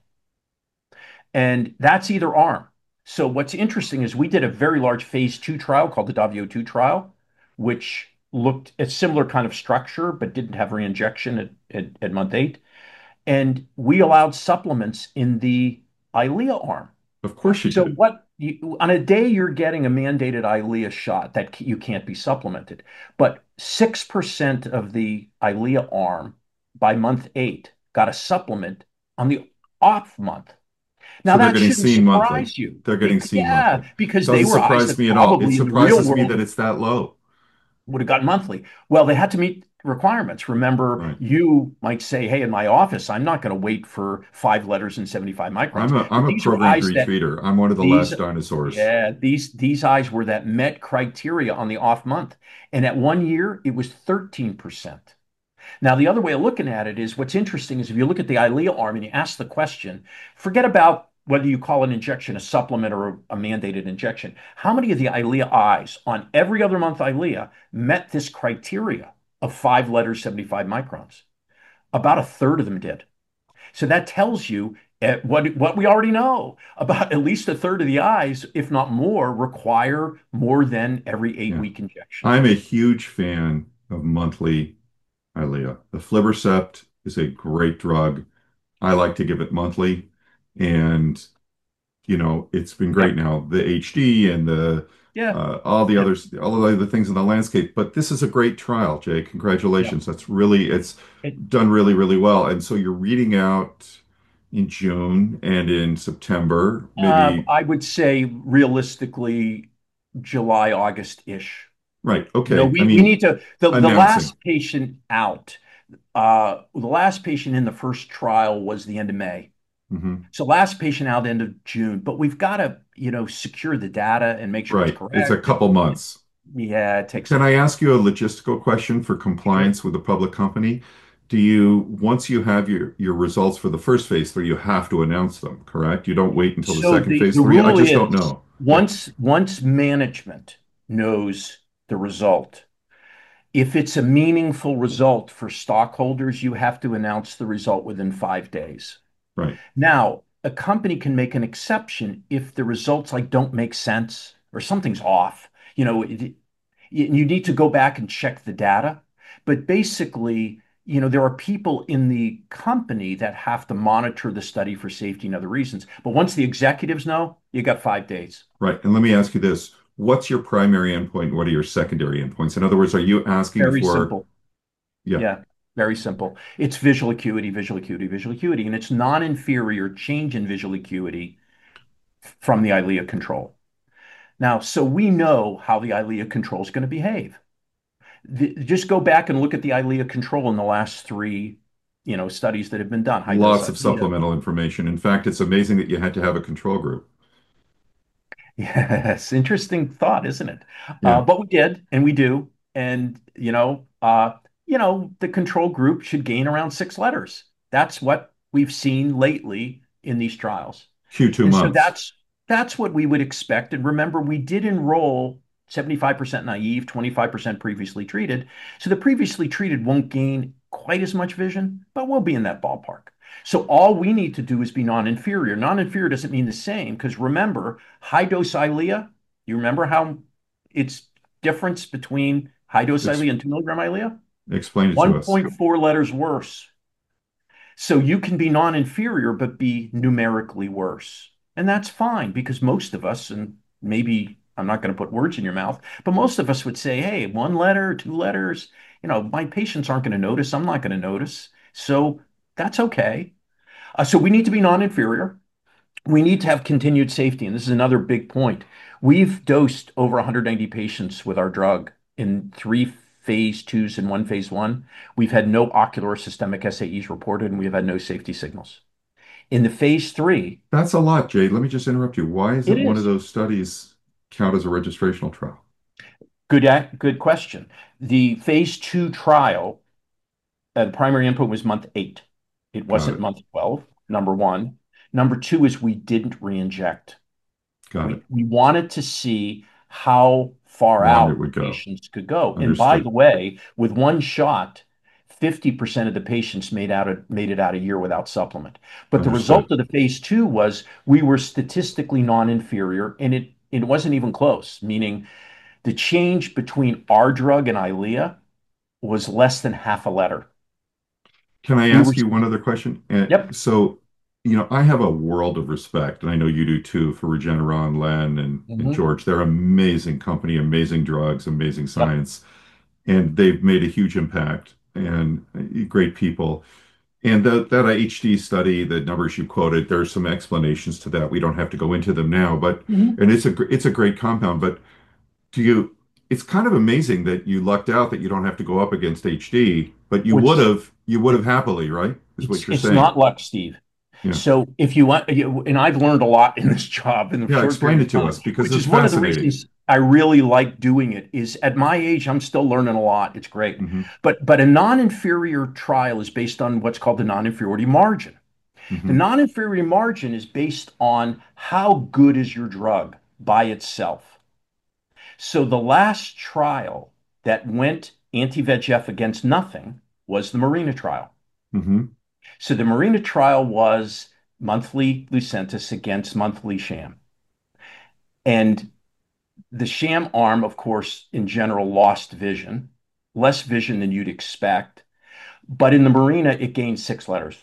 S3: And that's either arm. So what's interesting is we did a very large phase 2 trial called the Davio 2 trial, which looked at similar kind of structure, but didn't have reinjection at month 8. And we allowed supplements in the Eylea arm.
S2: Of course you
S3: So
S2: did.
S3: on a day you're getting a mandated Eylea shot that you can't be supplemented, but 6% of the Eylea arm by month 8 got a supplement on the off month. Now
S2: So they're
S3: that
S2: getting
S3: shouldn't
S2: seen monthly.
S3: surprise you.
S2: They're getting seen monthly.
S3: Yeah, because they
S2: Doesn't
S3: were eyes
S2: surprise
S3: that
S2: me at all. It
S3: probably in the real
S2: surprises me
S3: world.
S2: that it's that low.
S3: would have gotten monthly. Well, they had to meet requirements. Remember,
S2: Right.
S3: you might say, hey, in my office, I'm not going to wait for 5 letters and 75 microns.
S2: I'm
S3: But
S2: a
S3: these are
S2: programmed
S3: eyes that
S2: retreater. I'm one of the
S3: these
S2: last dinosaurs.
S3: yeah, these eyes were that met criteria on the off month. And at 1 year, it was 13%. Now, the other way of looking at it is what's interesting is if you look at the Eylea arm and you ask the question, forget about whether you call an injection a supplement or a mandated injection. How many of the Eylea eyes on every other month Eylea met this criteria of 5 letters, 75 microns? About a third of them did. So that tells you what we already know about at least a third of the eyes, if not more, require more than every eight
S2: Yeah.
S3: week injection.
S2: I'm a huge fan of monthly Eylea. The aflibercept is a great drug. I like to give it monthly. And, it's been great
S3: Yep.
S2: now. The HD and the
S3: Yeah.
S2: all the
S3: Yep.
S2: others, all of the other things in the landscape. But this is a great trial, Jay.
S3: Yep.
S2: Congratulations. it's
S3: It,
S2: done really, really well. And so you're reading out in June and in September, maybe,
S3: I would say realistically, July, August-ish.
S2: right.
S3: You know,
S2: Okay. I
S3: we
S2: mean,
S3: need to the
S2: announcing.
S3: last patient out. The last patient in the first trial was the end of May.
S2: Mhm.
S3: So last patient out end of June, but we've got to, secure the data and make sure it's
S2: Right. It's a
S3: correct.
S2: couple months.
S3: Yeah, it takes
S2: Can
S3: some
S2: I
S3: time.
S2: ask you a logistical question for
S3: Sure.
S2: compliance with a public company? Once you have your results for the first phase three, you have to announce them, correct? You don't wait until the
S3: So
S2: second
S3: the
S2: phase
S3: the
S2: three. I
S3: rule
S2: just don't
S3: is
S2: know. Yeah,
S3: once management knows the result, if it's a meaningful result for stockholders, you have to announce the result within 5 days.
S2: right.
S3: Now, a company can make an exception if the results like don't make sense or something's off. You need to go back and check the data. But basically, there are people in the company that have to monitor the study for safety and other reasons. But once the executives know, you got 5 days.
S2: Right. And let me ask you this. What's your primary endpoint? What are your secondary endpoints? In other words, are you asking
S3: Very
S2: for,
S3: simple.
S2: yeah,
S3: Yeah, very simple. It's visual acuity, visual acuity, visual acuity, and it's non-inferior change in visual acuity from the Eylea control. Now, so we know how the Eylea control is going to behave. Just go back and look at the Eylea control in the last three, studies that have been done. High dose
S2: lots of
S3: Eylea.
S2: supplemental information. In fact, it's amazing that you had to have a control group.
S3: Yes, interesting thought, isn't it?
S2: Yeah.
S3: But we did, and we do, and the control group should gain around 6 letters. That's what we've seen lately in these trials.
S2: Q2
S3: And so
S2: months.
S3: that's what we would expect. And remember, we did enroll 75% naive, 25% previously treated. So the previously treated won't gain quite as much vision, but we'll be in that ballpark. So all we need to do is be non-inferior. Non-inferior doesn't mean the same because remember, high dose Eylea, you remember how it's difference between high dose
S2: Ex
S3: Eylea and 2 milligram Eylea?
S2: Explain it to us.
S3: 1.4 letters worse. So you can be non-inferior, but be numerically worse. And that's fine because most of us, and maybe I'm not going to put words in your mouth, but most of us would say, hey, 1 letter, 2 letters, my patients aren't going to notice. I'm not going to notice. So that's okay. So we need to be non-inferior. We need to have continued safety. And this is another big point. We've dosed over 190 patients with our drug in 3 phase 2s and 1 phase 1. We've had no ocular or systemic SAEs reported, and we've had no safety signals. In the phase 3,
S2: That's a lot, Jade. Let me just interrupt you. Why
S3: it
S2: isn't one of
S3: is.
S2: those studies count as a registrational trial?
S3: Good question. The phase 2 trial, the primary input was month 8. It
S2: Got
S3: wasn't
S2: it.
S3: month 12, number one. Number two is we didn't re-inject.
S2: Got it.
S3: We wanted to see how far
S2: Long it
S3: out
S2: would go.
S3: patients could go. And by the
S2: Understood.
S3: way, with one shot, 50% of the patients made it out a year without supplement. But the result
S2: Understood.
S3: of the phase 2 was we were statistically non-inferior, and it wasn't even close, meaning the change between our drug and Eylea was less than half a letter.
S2: Can I
S3: We were,
S2: ask you one other question?
S3: yep.
S2: I have a world of respect, and I know you do too, for Regeneron, Len, and
S3: Mhm.
S2: George. They're amazing company, amazing drugs, amazing
S3: Yep.
S2: science, and they've made a huge impact and great people. And that HD study, the numbers you quoted, there's some explanations to that. We don't have to go into them now, but
S3: Mhm.
S2: and it's a great compound. But do you? it's kind of amazing that you lucked out that you don't have to go up against HD, but
S3: Which
S2: you would have happily, right? Is what you're
S3: it's
S2: saying.
S3: not luck, Steve.
S2: Yeah.
S3: So if you want, and I've learned a lot in this job in a
S2: Yeah,
S3: short
S2: explain
S3: period
S2: it
S3: of
S2: to
S3: time,
S2: us because
S3: which
S2: it's
S3: is one of the
S2: fascinating.
S3: reasons I really like doing it. Is at my age, I'm still learning a lot. It's great,
S2: Hmm.
S3: but a non-inferior trial is based on what's called the non-inferiority margin. The
S2: Hmm.
S3: non-inferiority margin is based on how good is your drug by itself. So the last trial that went anti-VEGF against nothing was the Marina trial.
S2: Hmm.
S3: So the Marina trial was monthly Lucentis against monthly sham. And the sham arm, of course, in general, lost vision, less vision than you'd expect. But in the Marina, it gained 6 letters.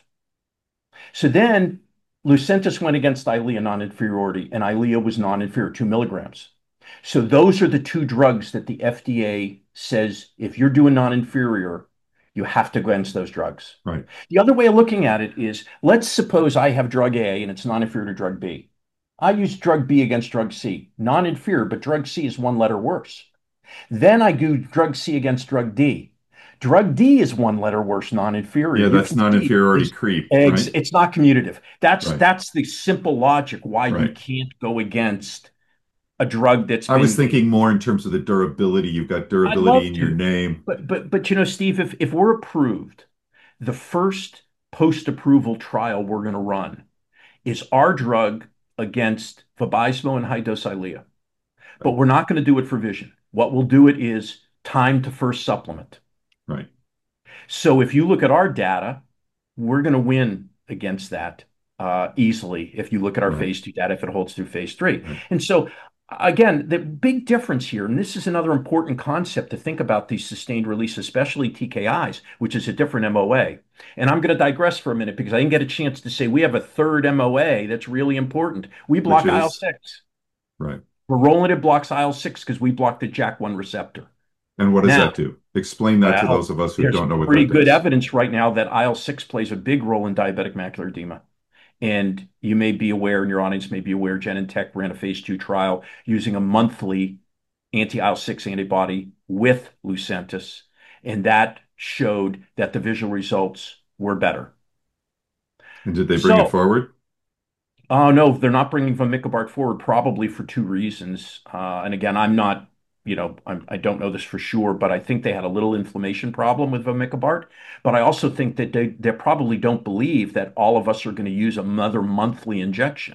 S3: So then Lucentis went against Eylea non-inferiority, and Eylea was non-inferior, 2 milligrams. So those are the two drugs that the FDA says if you're doing non-inferior, you have to go against those drugs.
S2: Right.
S3: The other way of looking at it is, let's suppose I have drug A and it's non-inferior to drug B. I use drug B against drug C, non-inferior, but drug C is 1 letter worse. Then I do drug C against drug D. Drug D is 1 letter worse, non-inferior.
S2: Yeah,
S3: You
S2: that's
S3: can see
S2: non-inferiority creep, right?
S3: it's not commutative. That's
S2: Right.
S3: that's the simple logic why you
S2: Right.
S3: can't go against a drug that's
S2: I was
S3: been.
S2: thinking more in terms of the durability. You've got
S3: I'd
S2: durability
S3: love
S2: in your
S3: to,
S2: name,
S3: but Steve, if we're approved, the first post-approval trial we're going to run is our drug against Vabysmo and high-dose Eylea. But
S2: right?
S3: we're not going to do it for vision. What we'll do it is time to first supplement.
S2: Right.
S3: So if you look at our data, we're going to win against that easily if you look at our
S2: Right.
S3: phase two data, if it holds through phase three.
S2: Right.
S3: And so, again, the big difference here, and this is another important concept to think about these sustained release, especially TKIs, which is a different MOA. And I'm going to digress for a minute because I didn't get a chance to say we have a third MOA that's really important. We
S2: Which
S3: block
S2: is
S3: IL-6.
S2: right.
S3: Vorolanib blocks IL-6 because we block the JAK1 receptor.
S2: And what does
S3: Now,
S2: that do? Explain that to those
S3: well,
S2: of us who
S3: there's
S2: don't know what
S3: pretty
S2: that
S3: good
S2: does.
S3: evidence right now that IL-6 plays a big role in diabetic macular edema. And you may be aware, and your audience may be aware, Genentech ran a phase two trial using a monthly anti-IL-6 antibody with Lucentis, and that showed that the visual results were better.
S2: And did they bring it
S3: So,
S2: forward?
S3: oh no, they're not bringing vamikibart forward, probably for two reasons. And again, I'm not, I don't know this for sure, but I think they had a little inflammation problem with vamikibart. But I also think that they probably don't believe that all of us are going to use another monthly injection.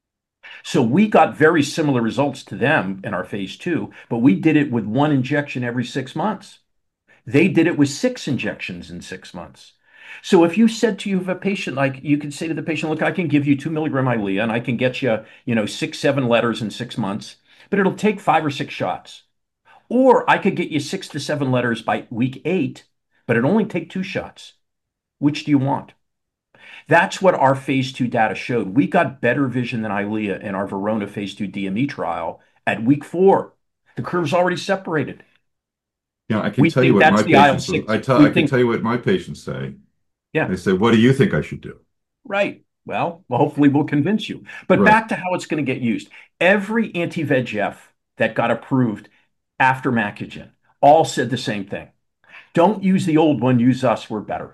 S3: So we got very similar results to them in our phase two, but we did it with one injection every 6 months. They did it with 6 injections in 6 months. So if you said to you of a patient, like you could say to the patient, look, I can give you 2 milligram Eylea and I can get you, 6, 7 letters in 6 months, but it'll take 5 or 6 shots. Or I could get you 6 to 7 letters by week 8, but it only take 2 shots. Which do you want? That's what our phase two data showed. We got better vision than Eylea in our Verona phase two DME trial at week 4. The curve's already separated.
S2: Yeah, I can
S3: We
S2: tell you
S3: think
S2: what
S3: that's
S2: my
S3: the
S2: patients
S3: IL-6.
S2: I
S3: We
S2: can
S3: think,
S2: tell you what my patients say.
S3: yeah.
S2: They say, "What do you think I should do?"
S3: Right. Well, hopefully we'll convince you. But
S2: Right.
S3: back to how it's going to get used. Every anti-VEGF that got approved after Macugen all said the same thing. Don't use the old one, use us, we're better.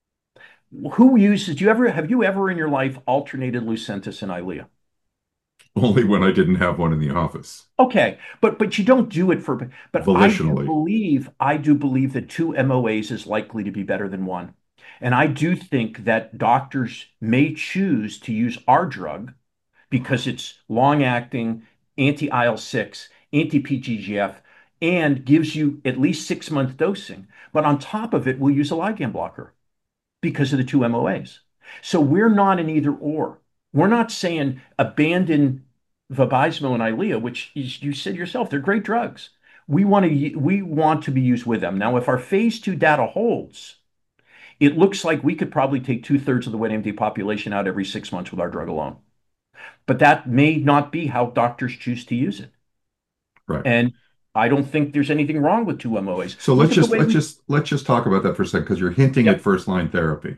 S3: Who uses, have you ever in your life alternated Lucentis and Eylea?
S2: Only when I didn't have one in the office.
S3: Okay, but you don't do it for, but
S2: Volitionally.
S3: I do believe that two MOAs is likely to be better than one. And I do think that doctors may choose to use our drug because it's long acting, anti IL-6, anti PGGF, and gives you at least 6 month dosing. But on top of it, we'll use a ligand blocker because of the two MOAs. So we're not an either or. We're not saying abandon Vabysmo and Eylea, which is, you said yourself, they're great drugs. We want to be used with them. Now, if our phase two data holds, it looks like we could probably take 2/3 of the wet AMD population out every 6 months with our drug alone. But that may not be how doctors choose to use it.
S2: Right.
S3: And I don't think there's anything wrong with two MOAs.
S2: So
S3: Look at the way
S2: let's just talk about that for a second because you're hinting at
S3: yep.
S2: first line therapy.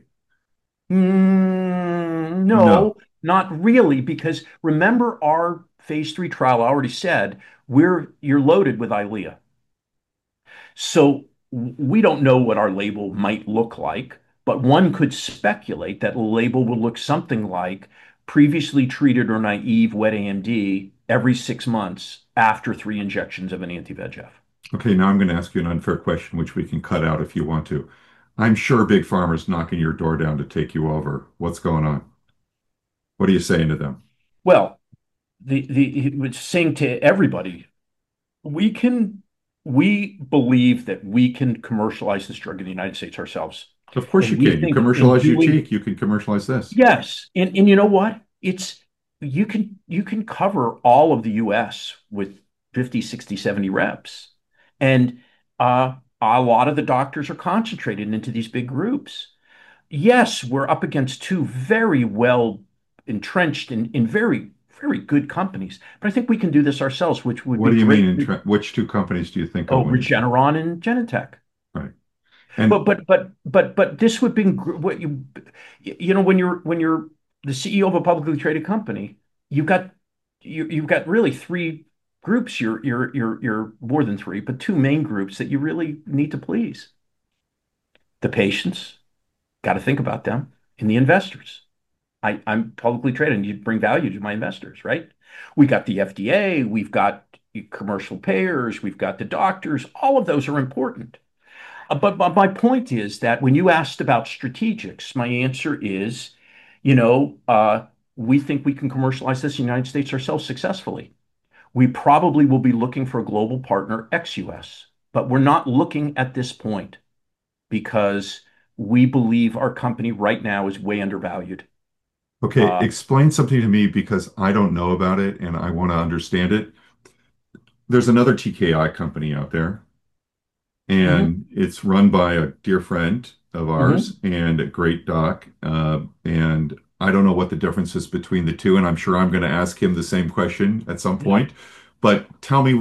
S3: No,
S2: No.
S3: not really, because remember our phase three trial, I already said, you're loaded with Eylea. So we don't know what our label might look like, but one could speculate that label will look something like previously treated or naive wet AMD every 6 months after three injections of an anti-VEGF.
S2: Okay, now I'm going to ask you an unfair question, which we can cut out if you want to. I'm sure Big Pharma's knocking your door down to take you over. What's going on? What are you saying to them?
S3: Well, it was saying to everybody, we can, we believe that we can commercialize this drug in the United States ourselves.
S2: Of course you
S3: And we
S2: can. You
S3: think in
S2: commercialize
S3: doing
S2: YUTIQ, you can commercialize this.
S3: Yes, and you know what? It's you can cover all of the US with 50, 60, 70 reps. And a lot of the doctors are concentrated into these big groups. Yes, we're up against two very well entrenched in very, very good companies, but I think we can do this ourselves, which would
S2: What
S3: be
S2: do you mean?
S3: great.
S2: Which two companies do you think will
S3: Oh,
S2: win?
S3: Regeneron and Genentech.
S2: Right.
S3: But
S2: And
S3: this would be what when you're the CEO of a publicly traded company, you've got you've got really three groups. You're more than three, but two main groups that you really need to please. The patients, got to think about them, and the investors. I'm publicly traded, and you bring value to my investors, right? We got the FDA, we've got commercial payers, we've got the doctors. All of those are important. But my point is that when you asked about strategics, my answer is, you know, we think we can commercialize this in the United States ourselves successfully. We probably will be looking for a global partner ex-US, but we're not looking at this point because we believe our company right now is way undervalued.
S2: okay,
S3: Uh,
S2: explain something to me because I don't know about it and I want to understand it. There's another TKI company out there,
S3: mhm,
S2: and it's run by a dear friend of ours
S3: mhm.
S2: and a great doc. And I don't know what the difference is between the two, and I'm sure I'm going to ask him the same question at some
S3: Yeah.
S2: point. But tell me,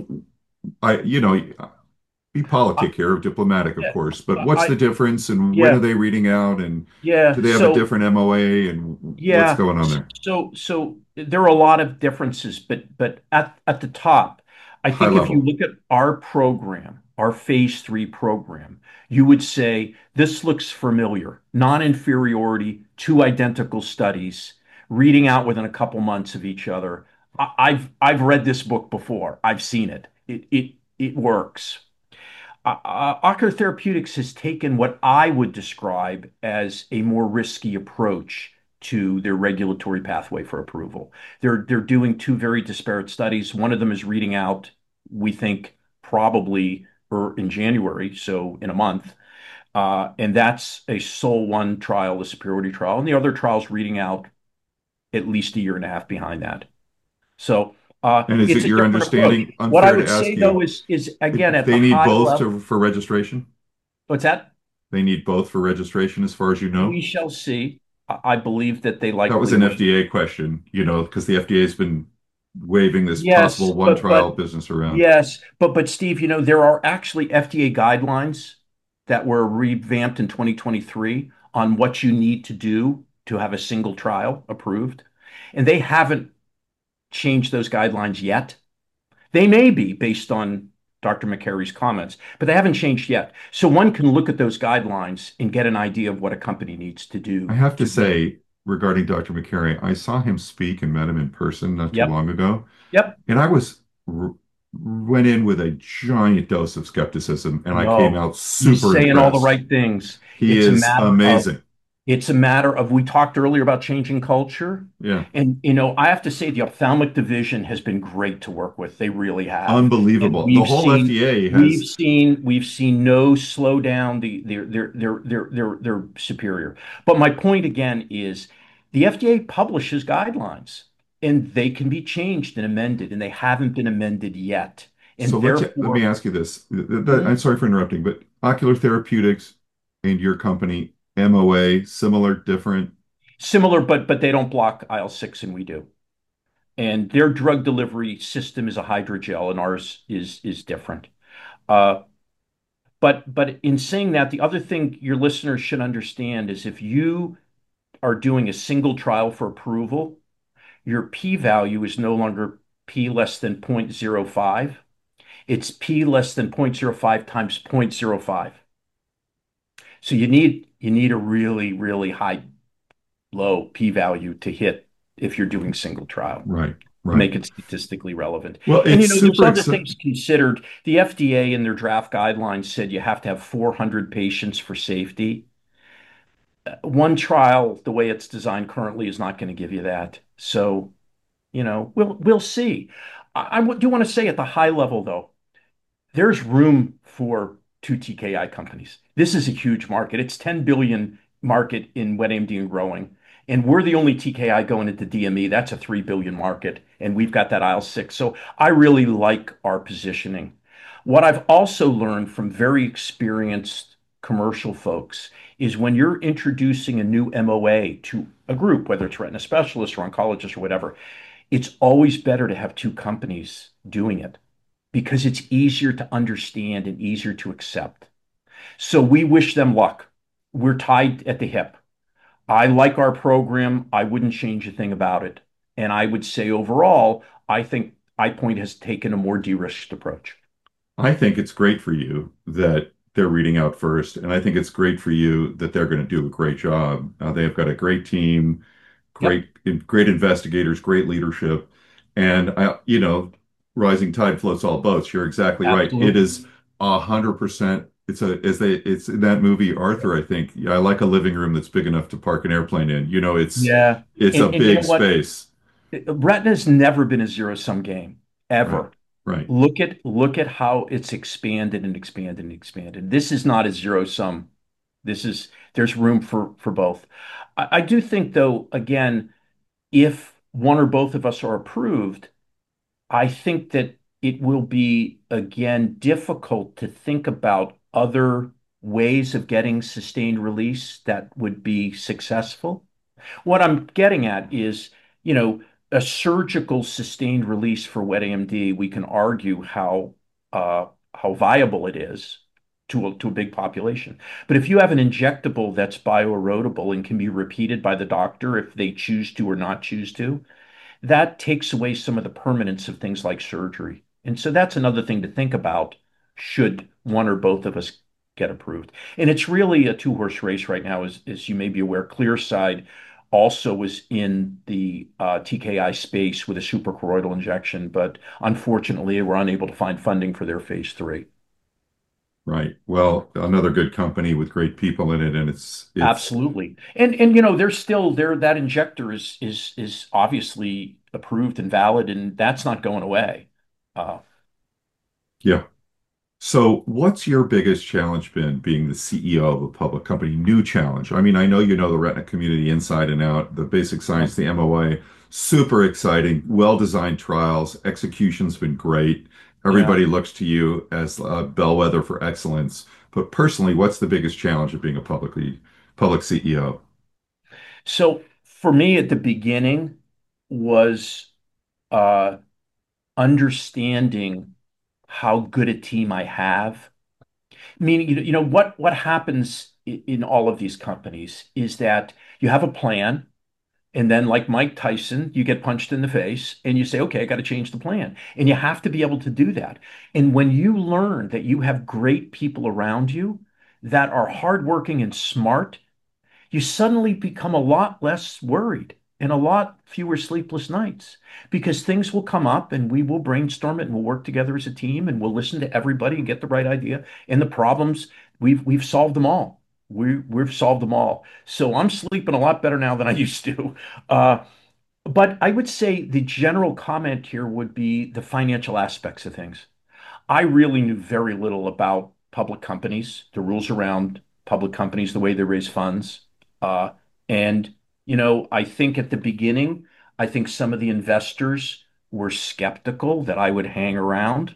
S2: be
S3: Uh,
S2: politic here, diplomatic, of
S3: yeah.
S2: course, but what's the
S3: I
S2: difference and when are
S3: yeah.
S2: they reading out and do
S3: Yeah.
S2: they have a different MOA and what's
S3: Yeah.
S2: going on there?
S3: So there are a lot of differences, but at the top, I
S2: High
S3: think if you
S2: level.
S3: look at our program, our phase three program, you would say this looks familiar. Non-inferiority, two identical studies, reading out within a couple months of each other. I've read this book before. I've seen it. It works. Ocular Therapeutics has taken what I would describe as a more risky approach to their regulatory pathway for approval. They're doing two very disparate studies. One of them is reading out, we think, probably or in January, so in a month. And that's a SOL-1 trial, the superiority trial, and the other trial's reading out at least a year and a half behind that. So
S2: And is it
S3: it's a
S2: your
S3: different approach.
S2: understanding,
S3: What I
S2: unfair to
S3: would
S2: ask
S3: say though
S2: you,
S3: is again at the
S2: they need
S3: high
S2: both
S3: level.
S2: to for registration?
S3: What's that?
S2: They need both for registration as far as you know?
S3: We shall see. I believe that they
S2: That was
S3: likely
S2: an
S3: will.
S2: FDA question, because the FDA has been waving this
S3: Yes,
S2: possible one trial business around.
S3: but Steve, there are actually FDA guidelines that were revamped in 2023 on what you need to do to have a single trial approved, and they haven't changed those guidelines yet. They may be based on Dr. McCary's comments, but they haven't changed yet. So one can look at those guidelines and get an idea of what a company needs to
S2: I
S3: do
S2: have to
S3: to be.
S2: say, regarding Dr. McCary, I saw him speak and met him in person not too
S3: Yep.
S2: long ago,
S3: Yep.
S2: and went in with a giant dose of skepticism, and I came
S3: No,
S2: out
S3: he's
S2: super
S3: saying all the
S2: impressed.
S3: right things.
S2: He
S3: It's a
S2: is
S3: matter of
S2: amazing.
S3: we talked earlier about changing culture.
S2: Yeah,
S3: And I have to say the ophthalmic division has been great to work with. They really have. And
S2: unbelievable. The whole FDA has.
S3: we've seen no slowdown. They're superior. But my point again is the FDA publishes guidelines and they can be changed and amended, and they haven't been amended yet.
S2: So
S3: And
S2: let me
S3: therefore,
S2: ask you this. I'm
S3: Mhm.
S2: sorry for interrupting, but Ocular Therapeutics and your company, MOA, similar, different?
S3: Similar, but they don't block IL-6 and we do. And their drug delivery system is a hydrogel and ours is different. Uh, but in saying that, the other thing your listeners should understand is if you are doing a single trial for approval, your p value is no longer p less than 0.05. It's P less than 0.05 times 0.05. So you need a really, really high low p-value to hit if you're doing single trial
S2: Right,
S3: to
S2: right.
S3: make it statistically relevant.
S2: Well,
S3: And
S2: it's
S3: there's
S2: super
S3: other
S2: exciting.
S3: things considered. The FDA in their draft guidelines said you have to have 400 patients for safety. One trial, the way it's designed currently, is not going to give you that. So, we'll see. I do want to say at the high level, though, there's room for two TKI companies. This is a huge market. It's 10 billion market in wet AMD and growing. And we're the only TKI going into DME. That's a 3 billion market. And we've got that IL-6. So I really like our positioning. What I've also learned from very experienced commercial folks is when you're introducing a new MOA to a group, whether it's retina specialists or oncologists or whatever, it's always better to have two companies doing it because it's easier to understand and easier to accept. So we wish them luck. We're tied at the hip. I like our program. I wouldn't change a thing about it. And I would say overall, I think EyePoint has taken a more de-risked approach.
S2: I think it's great for you that they're reading out first, and I think it's great for you that they're going to do a great job. They've got a great team,
S3: Yep,
S2: great investigators, great leadership, and rising tide floats all boats. You're exactly right. It
S3: absolutely.
S2: is 100%. It's in that movie Arthur, I think. Yeah, I like a living room that's big enough to park an airplane in.
S3: Yeah.
S2: It's a
S3: And you know
S2: big
S3: what?
S2: space.
S3: Retina's never been a zero-sum game,
S2: Right,
S3: ever.
S2: right.
S3: Look at how it's expanded and expanded and expanded. This is not a zero sum. There's room for both. I do think though, again, if one or both of us are approved, I think that it will be again difficult to think about other ways of getting sustained release that would be successful. What I'm getting at is, you know, a surgical sustained release for wet AMD, we can argue how viable it is to a big population. But if you have an injectable that's bioerodible and can be repeated by the doctor if they choose to or not choose to, that takes away some of the permanence of things like surgery. And so that's another thing to think about should one or both of us get approved. And it's really a two-horse race right now, as you may be aware. Clearside also was in the TKI space with a suprachoroidal injection, but unfortunately, we're unable to find funding for their phase three.
S2: Right. Well, another good company with great people in it, and it's
S3: Absolutely. And there's still there that injector is obviously approved and valid, and that's not going away. Uh,
S2: yeah. So, what's your biggest challenge been being the CEO of a public company? New challenge. I mean, I know you know the retina community inside and out, the basic
S3: yeah,
S2: science, the MOA, super exciting, well-designed trials, execution's been great.
S3: yeah.
S2: Everybody looks to you as a bellwether for excellence. But personally, what's the biggest challenge of being a public CEO?
S3: So for me at the beginning was uh understanding how good a team I have. Meaning, what happens in all of these companies is that you have a plan. And then, like Mike Tyson, you get punched in the face and you say, okay, I got to change the plan. And you have to be able to do that. And when you learn that you have great people around you that are hardworking and smart, you suddenly become a lot less worried and a lot fewer sleepless nights because things will come up and we will brainstorm it and we'll work together as a team and we'll listen to everybody and get the right idea. And the problems, we've solved them all. We've solved them all. So I'm sleeping a lot better now than I used to. Uh, but I would say the general comment here would be the financial aspects of things. I really knew very little about public companies, the rules around public companies, the way they raise funds. Uh, and, I think at the beginning, I think some of the investors were skeptical that I would hang around.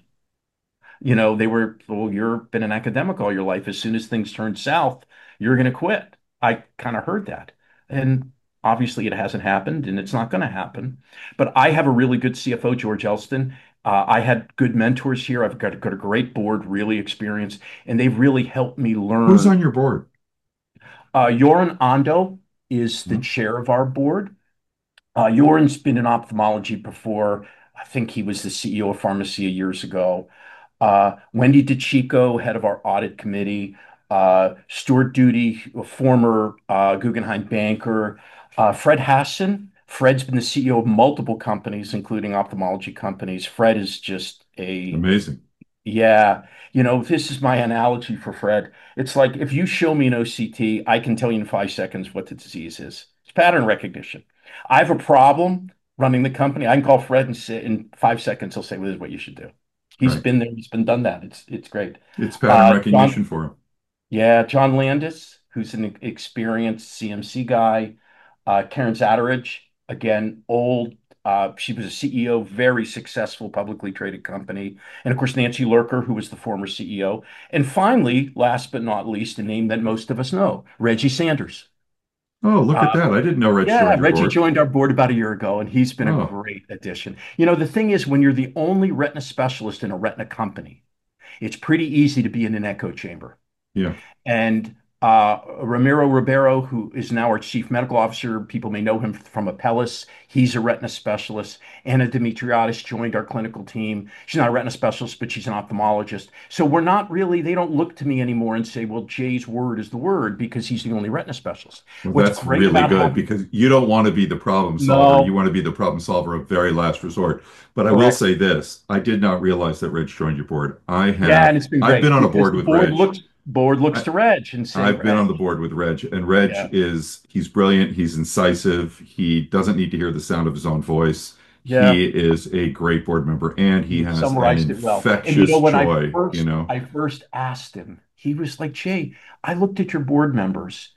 S3: They were, well, you've been an academic all your life. As soon as things turn south, you're going to quit. I kind of heard that. And obviously, it hasn't happened and it's not going to happen. But I have a really good CFO, George Elston. I had good mentors here. I've got a great board, really experienced, and they've really helped me
S2: Who's
S3: learn.
S2: on your board?
S3: Joran Ando is the
S2: Mhm.
S3: chair of our board. Joran's been in ophthalmology before. I think he was the CEO of Pharmacia years ago. Wendy DeChico, head of our audit committee, Stuart Duty, a former Guggenheim banker, Fred Hassan. Fred's been the CEO of multiple companies, including ophthalmology companies. Fred is just a
S2: Amazing.
S3: yeah, this is my analogy for Fred. It's like if you show me an OCT, I can tell you in 5 seconds what the disease is. It's pattern recognition. I have a problem running the company. I can call Fred and say in 5 seconds, he'll say, well, this is what you should do. He's
S2: Right.
S3: been there, he's been done that. It's great.
S2: It's pattern
S3: John,
S2: recognition for him.
S3: yeah, John Landis, who's an experienced CMC guy. Karen Zatteridge, again, old. She was a CEO, very successful publicly traded company. And of course, Nancy Lurker, who was the former CEO. And finally, last but not least, a name that most of us know, Reggie Sanders.
S2: Oh, look
S3: Uh,
S2: at that. I didn't know Reg
S3: yeah,
S2: joined your
S3: Reggie
S2: board.
S3: joined our board about a year ago, and he's been a
S2: Oh,
S3: great addition. The thing is, when you're the only retina specialist in a retina company, it's pretty easy to be in an echo chamber.
S2: yeah.
S3: And Ramiro Ribeiro, who is now our chief medical officer, people may know him from Apellis. He's a retina specialist. Anna Dimitriadis joined our clinical team. She's not a retina specialist, but she's an ophthalmologist. So we're not really, they don't look to me anymore and say, well, Jay's word is the word because he's the only retina specialist.
S2: Well,
S3: What's
S2: that's
S3: great
S2: really
S3: about
S2: good
S3: having,
S2: because you don't want to be the problem solver. You
S3: no,
S2: want to be the problem solver of very last resort. But I will
S3: correct.
S2: say this, I did not realize that Reg joined your board.
S3: Yeah, and it's been
S2: I've been
S3: great
S2: on a
S3: because
S2: board
S3: the
S2: with Reg.
S3: board looks
S2: I,
S3: to Reg and say,
S2: I've been
S3: Reg,
S2: on the board with Reg, and Reg
S3: yeah,
S2: he's brilliant, he's incisive, he doesn't need to hear the sound of his own voice.
S3: yeah.
S2: He is a great board member, and he
S3: You
S2: has an
S3: summarized it well. And
S2: infectious
S3: when I
S2: joy, you
S3: first
S2: know.
S3: I first asked him, he was like, Jay, I looked at your board members.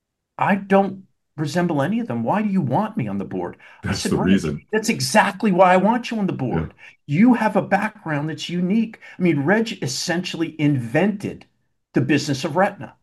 S3: I don't resemble any of them. Why do you want me on the board? I
S2: That's
S3: said,
S2: the
S3: Reg,
S2: reason.
S3: that's exactly why I want you on the
S2: Yeah.
S3: board. You have a background that's unique. I mean, Reg essentially invented the business of retina.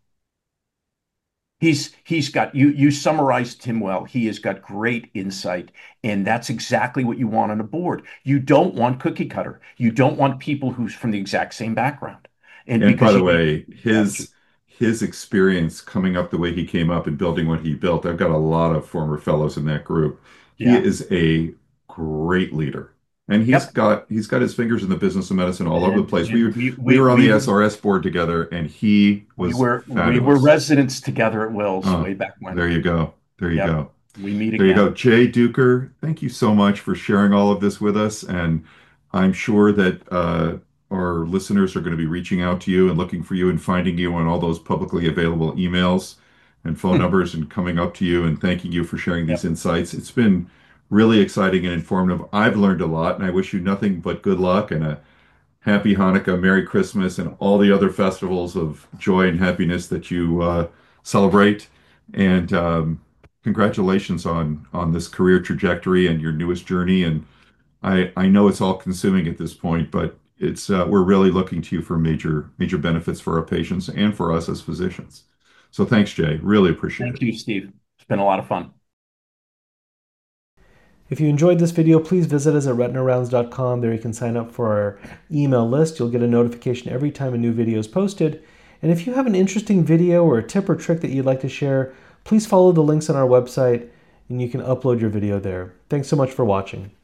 S3: He's got you summarized him well. He has got great insight, and that's exactly what you want on a board. You don't want cookie cutter. You don't want people who's from the exact same background. And
S2: And by
S3: because
S2: the
S3: you need
S2: way,
S3: strategy.
S2: his experience coming up the way he came up and building what he built, I've got a lot of former fellows in that group. He
S3: Yeah.
S2: is a great leader. And
S3: Yep.
S2: he's got his fingers in the business of medicine all over the place.
S3: And
S2: We were on the SRS board together and he was
S3: we were
S2: fabulous.
S3: residents together at Wills
S2: Uh,
S3: way back when.
S2: there you go. There you
S3: Yep.
S2: go.
S3: We meet
S2: There you go.
S3: again.
S2: Jay Duker, thank you so much for sharing all of this with us. And I'm sure that our listeners are going to be reaching out to you and looking for you and finding you on all those publicly available emails and phone numbers and coming up to you and thanking you for sharing these
S3: Yep.
S2: insights. It's been really exciting and informative. I've learned a lot, and I wish you nothing but good luck and a happy Hanukkah, Merry Christmas, and all the other festivals of joy and happiness that you celebrate. And congratulations on this career trajectory and your newest journey. And I know it's all consuming at this point, but it's we're really looking to you for major benefits for our patients and for us as physicians. So thanks, Jay. Really appreciate
S3: Thank
S2: it.
S3: you, Steve. It's been a lot of fun.
S1: If you enjoyed this video, please visit us at retinarounds.com. There you can sign up for our email list. You'll get a notification every time a new video is posted. And if you have an interesting video or a tip or trick that you'd like to share, please follow the links on our website and you can upload your video there. Thanks so much for watching.